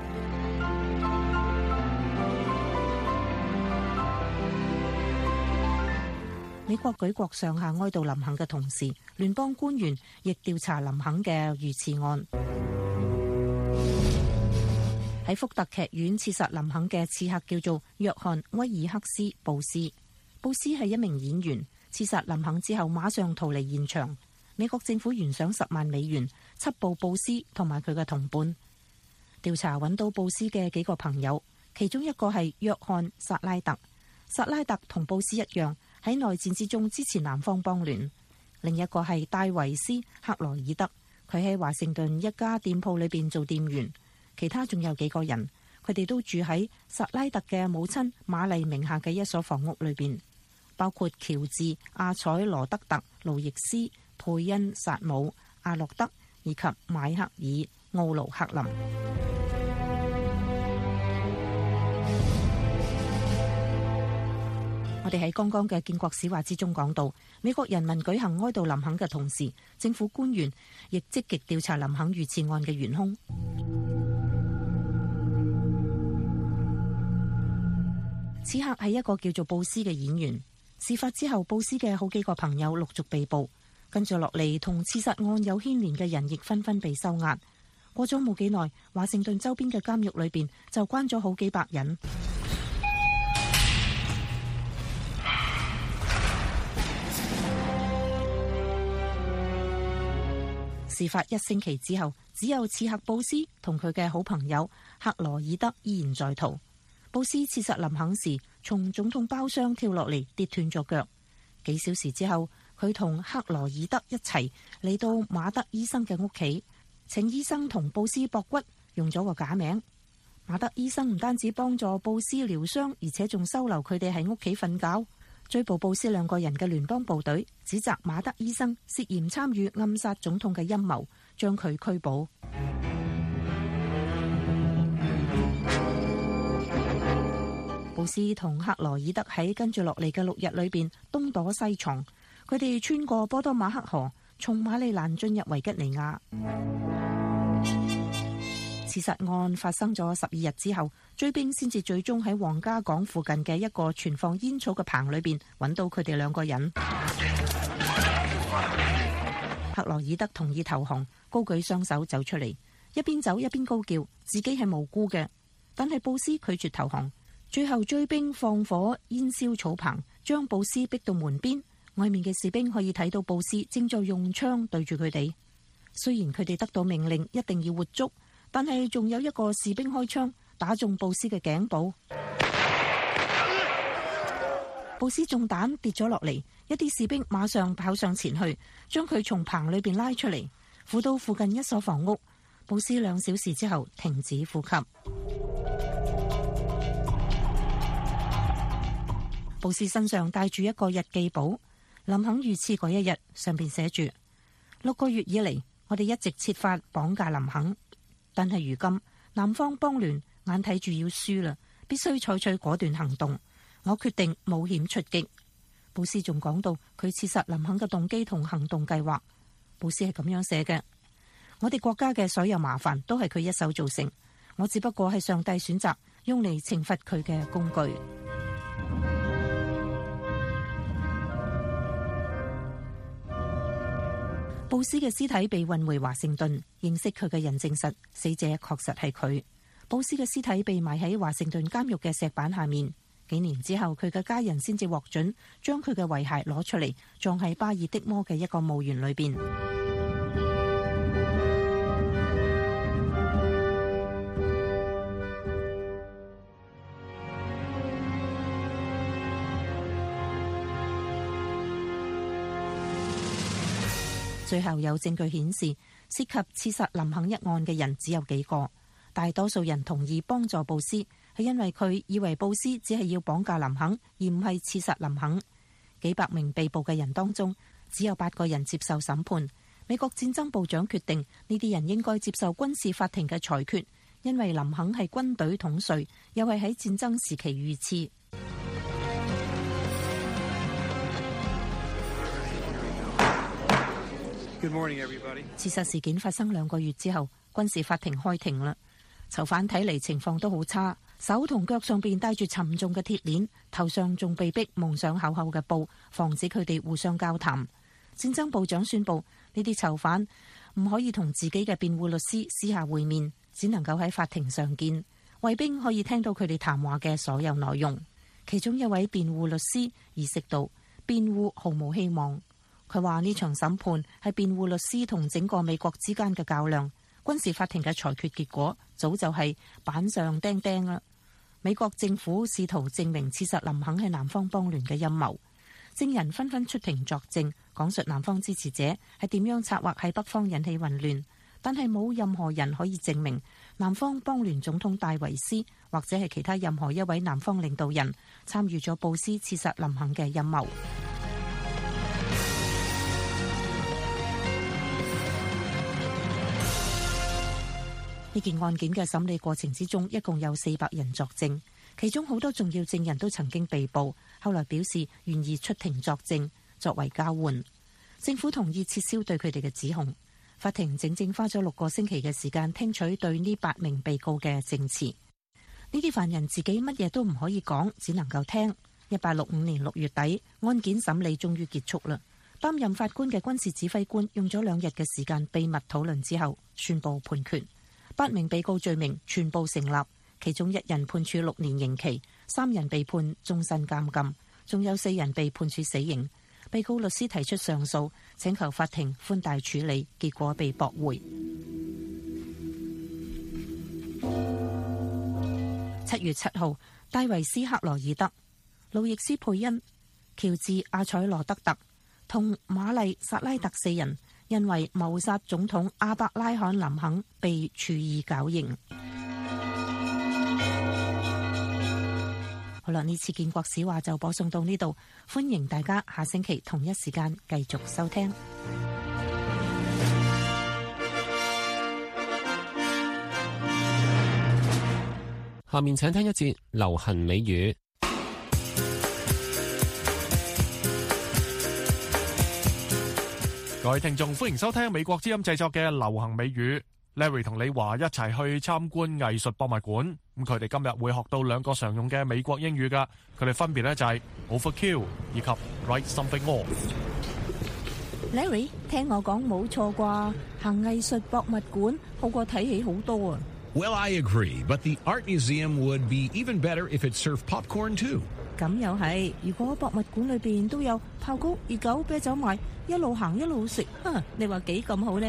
美國舉國上下哀悼林肯嘅同時，聯邦官員亦調查林肯嘅遇刺案。喺福特劇院刺殺林肯嘅刺客叫做約翰·威爾克斯·布斯。布斯係一名演員，刺殺林肯之後馬上逃離現場。美國政府懸賞10萬美元緝捕布斯同埋佢嘅同伴。調查揾到布斯嘅幾個朋友，其中一個係約翰·薩拉特。薩拉特同布斯一樣，喺內戰之中支持南方邦聯。另一個係戴維斯·克羅爾德，佢喺華盛頓一家店鋪裏邊做店員。其他仲有幾個人，佢哋都住喺薩拉特嘅母親瑪麗名下嘅一所房屋裏邊，包括喬治·阿采羅德特、路易斯、佩恩·薩姆、阿諾德以及邁克爾·奧盧克林。我哋喺剛剛嘅建國史話之中講到，美國人民舉行哀悼林肯嘅同時，政府官員亦積極調查林肯遇刺案嘅元兇。此刻係一個叫做布斯嘅演員。事發之後，布斯嘅好幾個朋友陸續被捕，跟住落嚟同刺殺案有牽連嘅人亦紛紛被收押。過咗冇幾耐，華盛頓周邊嘅監獄裏邊就關咗好幾百人。事發1星期之後，只有刺客布斯同佢嘅好朋友克羅爾德依然在逃。布斯刺殺林肯時，從總統包廂跳落嚟，跌斷咗腳。幾小時之後，佢同克羅爾德一齊嚟到馬德醫生嘅屋企，請醫生同布斯駁骨，用咗個假名。馬德醫生唔單止幫助布斯療傷，而且仲收留佢哋喺屋企瞓覺。追捕布斯2個人嘅聯邦部隊指責馬德醫生涉嫌參與暗殺總統嘅陰謀，將佢拘捕。布斯同克羅爾德喺跟住落嚟嘅6日裏邊東躲西藏，佢哋穿過波多馬克河，從馬里蘭進入維吉尼亞。刺殺案發生咗12日之後，追兵先至最終喺皇家港附近嘅一個存放煙草嘅棚裏邊揾到佢哋2個人。克羅爾德同意投降，高舉雙手走出嚟，一邊走一邊高叫自己係無辜嘅。但係布斯拒絕投降，最後追兵放火煙燒草棚，將布斯逼到門邊，外面嘅士兵可以睇到布斯正在用槍對住佢哋。 雖然佢哋得到命令一定要活捉，但係仲有一個士兵開槍打中布斯嘅頸部，布斯中彈跌咗落嚟，一啲士兵馬上跑上前去，將佢從棚裏邊拉出嚟，扶到附近一所房屋。布斯2小時之後停止呼吸。布斯身上帶住一個日記簿，林肯遇刺嗰一日，上邊寫住：6個月以嚟，我哋一直設法綁架林肯，但係如今南方邦聯眼睇住要輸啦，必須採取果斷行動。我決定冒險出擊。布斯仲講到佢刺殺林肯嘅動機同行動計劃。布斯係咁樣寫嘅：我哋國家嘅所有麻煩都係佢一手造成，我只不過係上帝選擇用嚟懲罰佢嘅工具。布斯嘅屍體被運回華盛頓，認識佢嘅人證實死者確實係佢。布斯嘅屍體被埋喺華盛頓監獄嘅石板下面。幾年之後，佢嘅家人先至獲准將佢嘅遺骸攞出嚟，葬喺巴爾的摩嘅一個墓園裏邊。最後有證據顯示，涉及刺殺林肯一案嘅人只有幾個，大多數人同意幫助布斯，係因為佢以為布斯只係要綁架林肯，而唔係刺殺林肯。幾百名被捕嘅人當中，只有8個人接受審判。美國戰爭部長決定呢啲人應該接受軍事法庭嘅裁決，因為林肯係軍隊統帥，又係喺戰爭時期遇刺。 Good morning, everybody. 刺殺事件發生2個月之後，軍事法庭開庭啦。囚犯睇嚟情況都好差，手同腳上邊帶住沉重嘅鐵鏈，頭上仲被逼蒙上厚厚嘅布，防止佢哋互相交談。戰爭部長宣布，呢啲囚犯唔可以同自己嘅辯護律師私下會面，只能夠喺法庭上見。衛兵可以聽到佢哋談話嘅所有內容。其中一位辯護律師意識到辯護毫無希望。佢話呢場審判係辯護律師同整個美國之間嘅較量。軍事法庭嘅裁決結果早就係板上釘釘啦。美國政府試圖證明刺殺林肯係南方邦聯嘅陰謀，證人紛紛出庭作證，講述南方支持者係點樣策劃喺北方引起混亂，但係冇任何人可以證明南方邦聯總統戴維斯或者係其他任何一位南方領導人參與咗布斯刺殺林肯嘅陰謀。呢件案件嘅審理過程之中，一共有400人作證，其中好多重要證人都曾經被捕，後來表示願意出庭作證，作為交換。政府同意撤銷對佢哋嘅指控。法庭整整花咗6個星期嘅時間聽取對呢8名被告嘅證詞。呢啲犯人自己乜嘢都唔可以講，只能夠聽。1865年6月底，案件審理終於結束啦。擔任法官嘅軍事指揮官用咗2日嘅時間秘密討論之後，宣布判決。8名被告罪名全部成立，其中1人判處6年刑期，3人被判終身監禁，仲有4人被判處死刑。被告律師提出上訴，請求法庭寬大處理，結果被駁回。7月7號，戴維斯·克羅爾德、路易斯·佩恩、喬治·阿采羅德特同瑪麗·薩拉特4人因為謀殺總統阿伯拉罕林肯被處以絞刑。好啦，呢次建國史話就播送到呢度，歡迎大家下星期同一時間繼續收聽。 下面請聽一節流行美語。 各位聽眾，歡迎收聽美國之音製作嘅流行美語。Larry 同李華一齊去參觀藝術博物館，咁佢哋今日會學到2個常用嘅美國英語噶，佢哋分別咧就係 overkill 以及 write something off。 Larry， 聽我講冇錯啩，行藝術博物館好過睇戲好多啊。 Well, I agree, but the art museum would be even better if it served popcorn too. 咁又係，如果博物館裏邊都有爆谷、熱狗、啤酒賣，一路行一路食，你話幾咁好呢？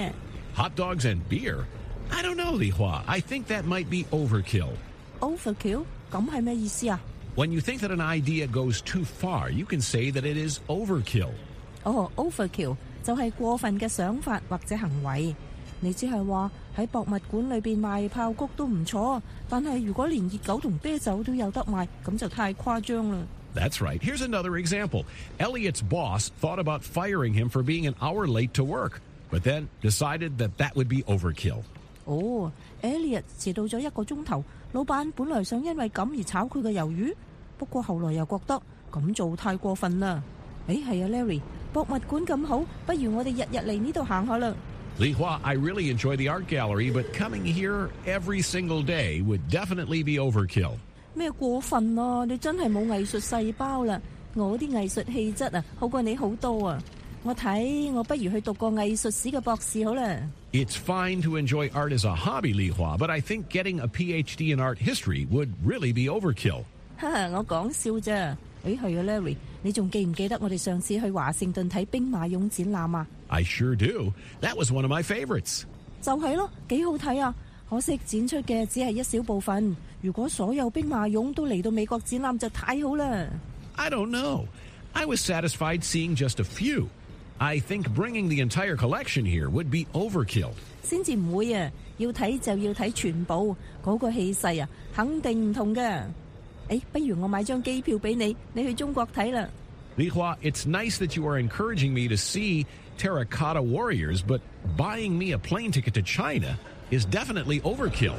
Hot dogs and beer? I don't know, Li Hua. I think that might be overkill. Overkill？ 咁係咩意思啊？ When you think that an idea goes too far, you can say that it is overkill. Overkill 就係過分嘅想法或者行為。你只係話喺博物館裏邊賣爆谷都唔錯，但係如果連熱狗同啤酒都有得賣，咁就太誇張啦。 That's right. Here's another example. Elliot's boss thought about firing him for being an hour late to work, but then decided that that would be overkill. Elliot 遲到咗1個鐘頭，老闆本來想因為咁而炒佢嘅魷魚，不過後來又覺得咁做太過分啦。係啊 Larry， 博物館咁好，不如我哋日日嚟呢度行下啦。 Li Hua, I really enjoy the art gallery, but coming here every single day would definitely be overkill. 咩過分啊？你真係冇藝術細胞啦！我啲藝術氣質啊，好過你好多啊！我睇我不如去讀個藝術史嘅博士好啦。 It's fine to enjoy art as a hobby, Li Hua, but I think getting a PhD in art history would really be overkill. 我講笑啫。係啊 Larry， 你仲記唔記得我哋上次去華盛頓睇兵馬俑展覽啊？ I sure do. That was one of my favorites. 就係咯，幾好睇啊！可惜展出嘅只係一小部分。如果所有兵馬俑都嚟到美國展覽就太好啦。 I don't know. I was satisfied seeing just a few. I think bringing the entire collection here would be overkill. 先至唔會啊！要睇就要睇全部，嗰個氣勢啊，肯定唔同㗎。不如我買張機票俾你，你去中國睇啦。 Li Hua, it's nice that you are encouraging me to see terracotta warriors, but buying me a plane ticket to China is definitely overkill.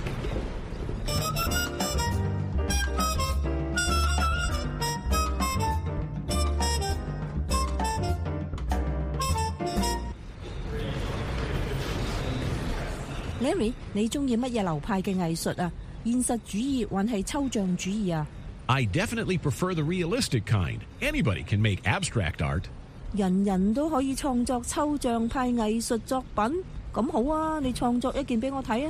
Larry， 你中意乜嘢流派嘅藝術啊？現實主義還係抽象主義啊？ I definitely prefer the realistic kind. Anybody can make abstract art. 人人都可以創作抽象派藝術作品，咁好啊！你創作一件俾我睇啊！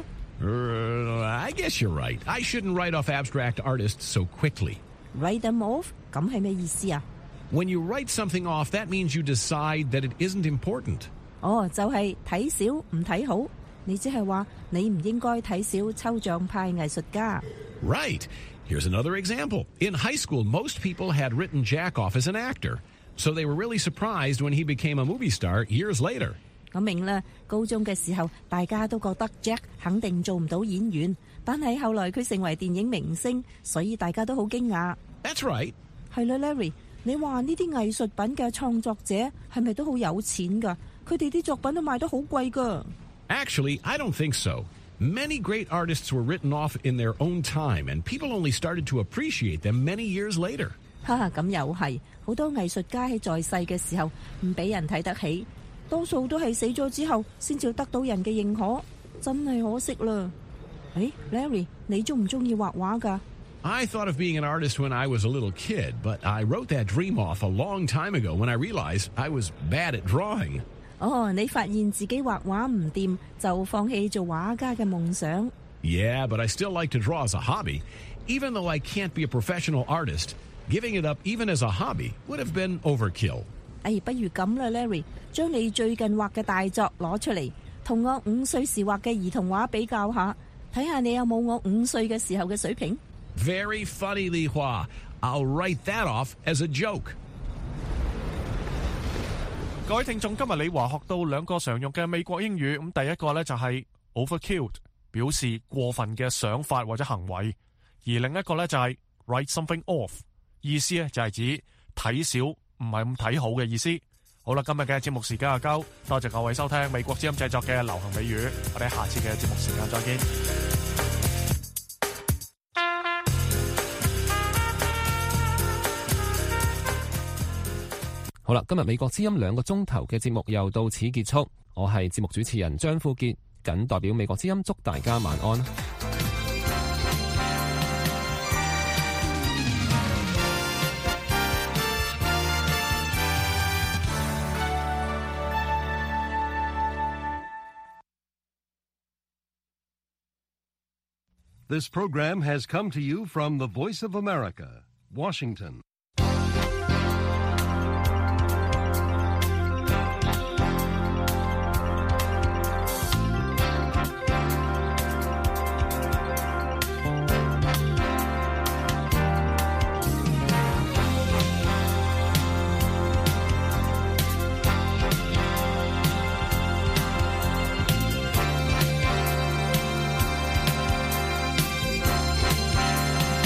I guess you're right. I shouldn't write off abstract artists so quickly. Write them off？ 咁係咩意思啊？ When you write something off, that means you decide that it isn't important. 就係睇少唔睇好。你只係話你唔應該睇小抽象派藝術家。 Right. Here's another example. In high school, most people had written Jack off as an actor, so they were really surprised when he became a movie star years later. 我明啦，高中嘅時候大家都覺得 Jack 肯定做唔到演員，但係後來佢成為電影明星，所以大家都好驚訝。 That's right. 係啦 ，Larry， 你話呢啲藝術品嘅創作者係咪都好有錢㗎？佢哋啲作品都賣得好貴㗎。 Actually, I don't think so. Many great artists were written off in their own time, and people only started to appreciate them many years later. 咁又係，好多藝術家喺在世嘅時候唔俾人睇得起，多數都係死咗之後先至得到人嘅認可，真係可惜啦。Larry， 你中唔中意畫畫㗎？ I thought of being an artist when I was a little kid, but I wrote that dream off a long time ago when I realized I was bad at drawing. 你發現自己畫畫唔掂，就放棄做畫家嘅夢想。 Yeah, but I still like to draw as a hobby. Even though I can't be a professional artist, giving it up even as a hobby would have been overkill. 不如咁啦 ，Larry， 將你最近畫嘅大作攞出嚟，同我5歲時畫嘅兒童畫比較下，睇下你有冇我5歲嘅時候嘅水平。 Very funny, Li Hua. I'll write that off as a joke. 各位聽眾，今日李華學到2個常用嘅美國英語，咁第一個呢就係 overkill， 表示過分嘅想法或者行為，而另一個呢就係 write something off， 意思呢就係指睇少唔係咁睇好嘅意思。好啦，今日嘅節目時間就夠，多謝各位收聽美國之音製作嘅流行美語，我哋下次嘅節目時間再見。 好啦，今日美國之音2個鐘頭嘅節目又到此結束，我係節目主持人張富傑，謹代表美國之音祝大家晚安。 This program has come to you from the Voice of America, Washington.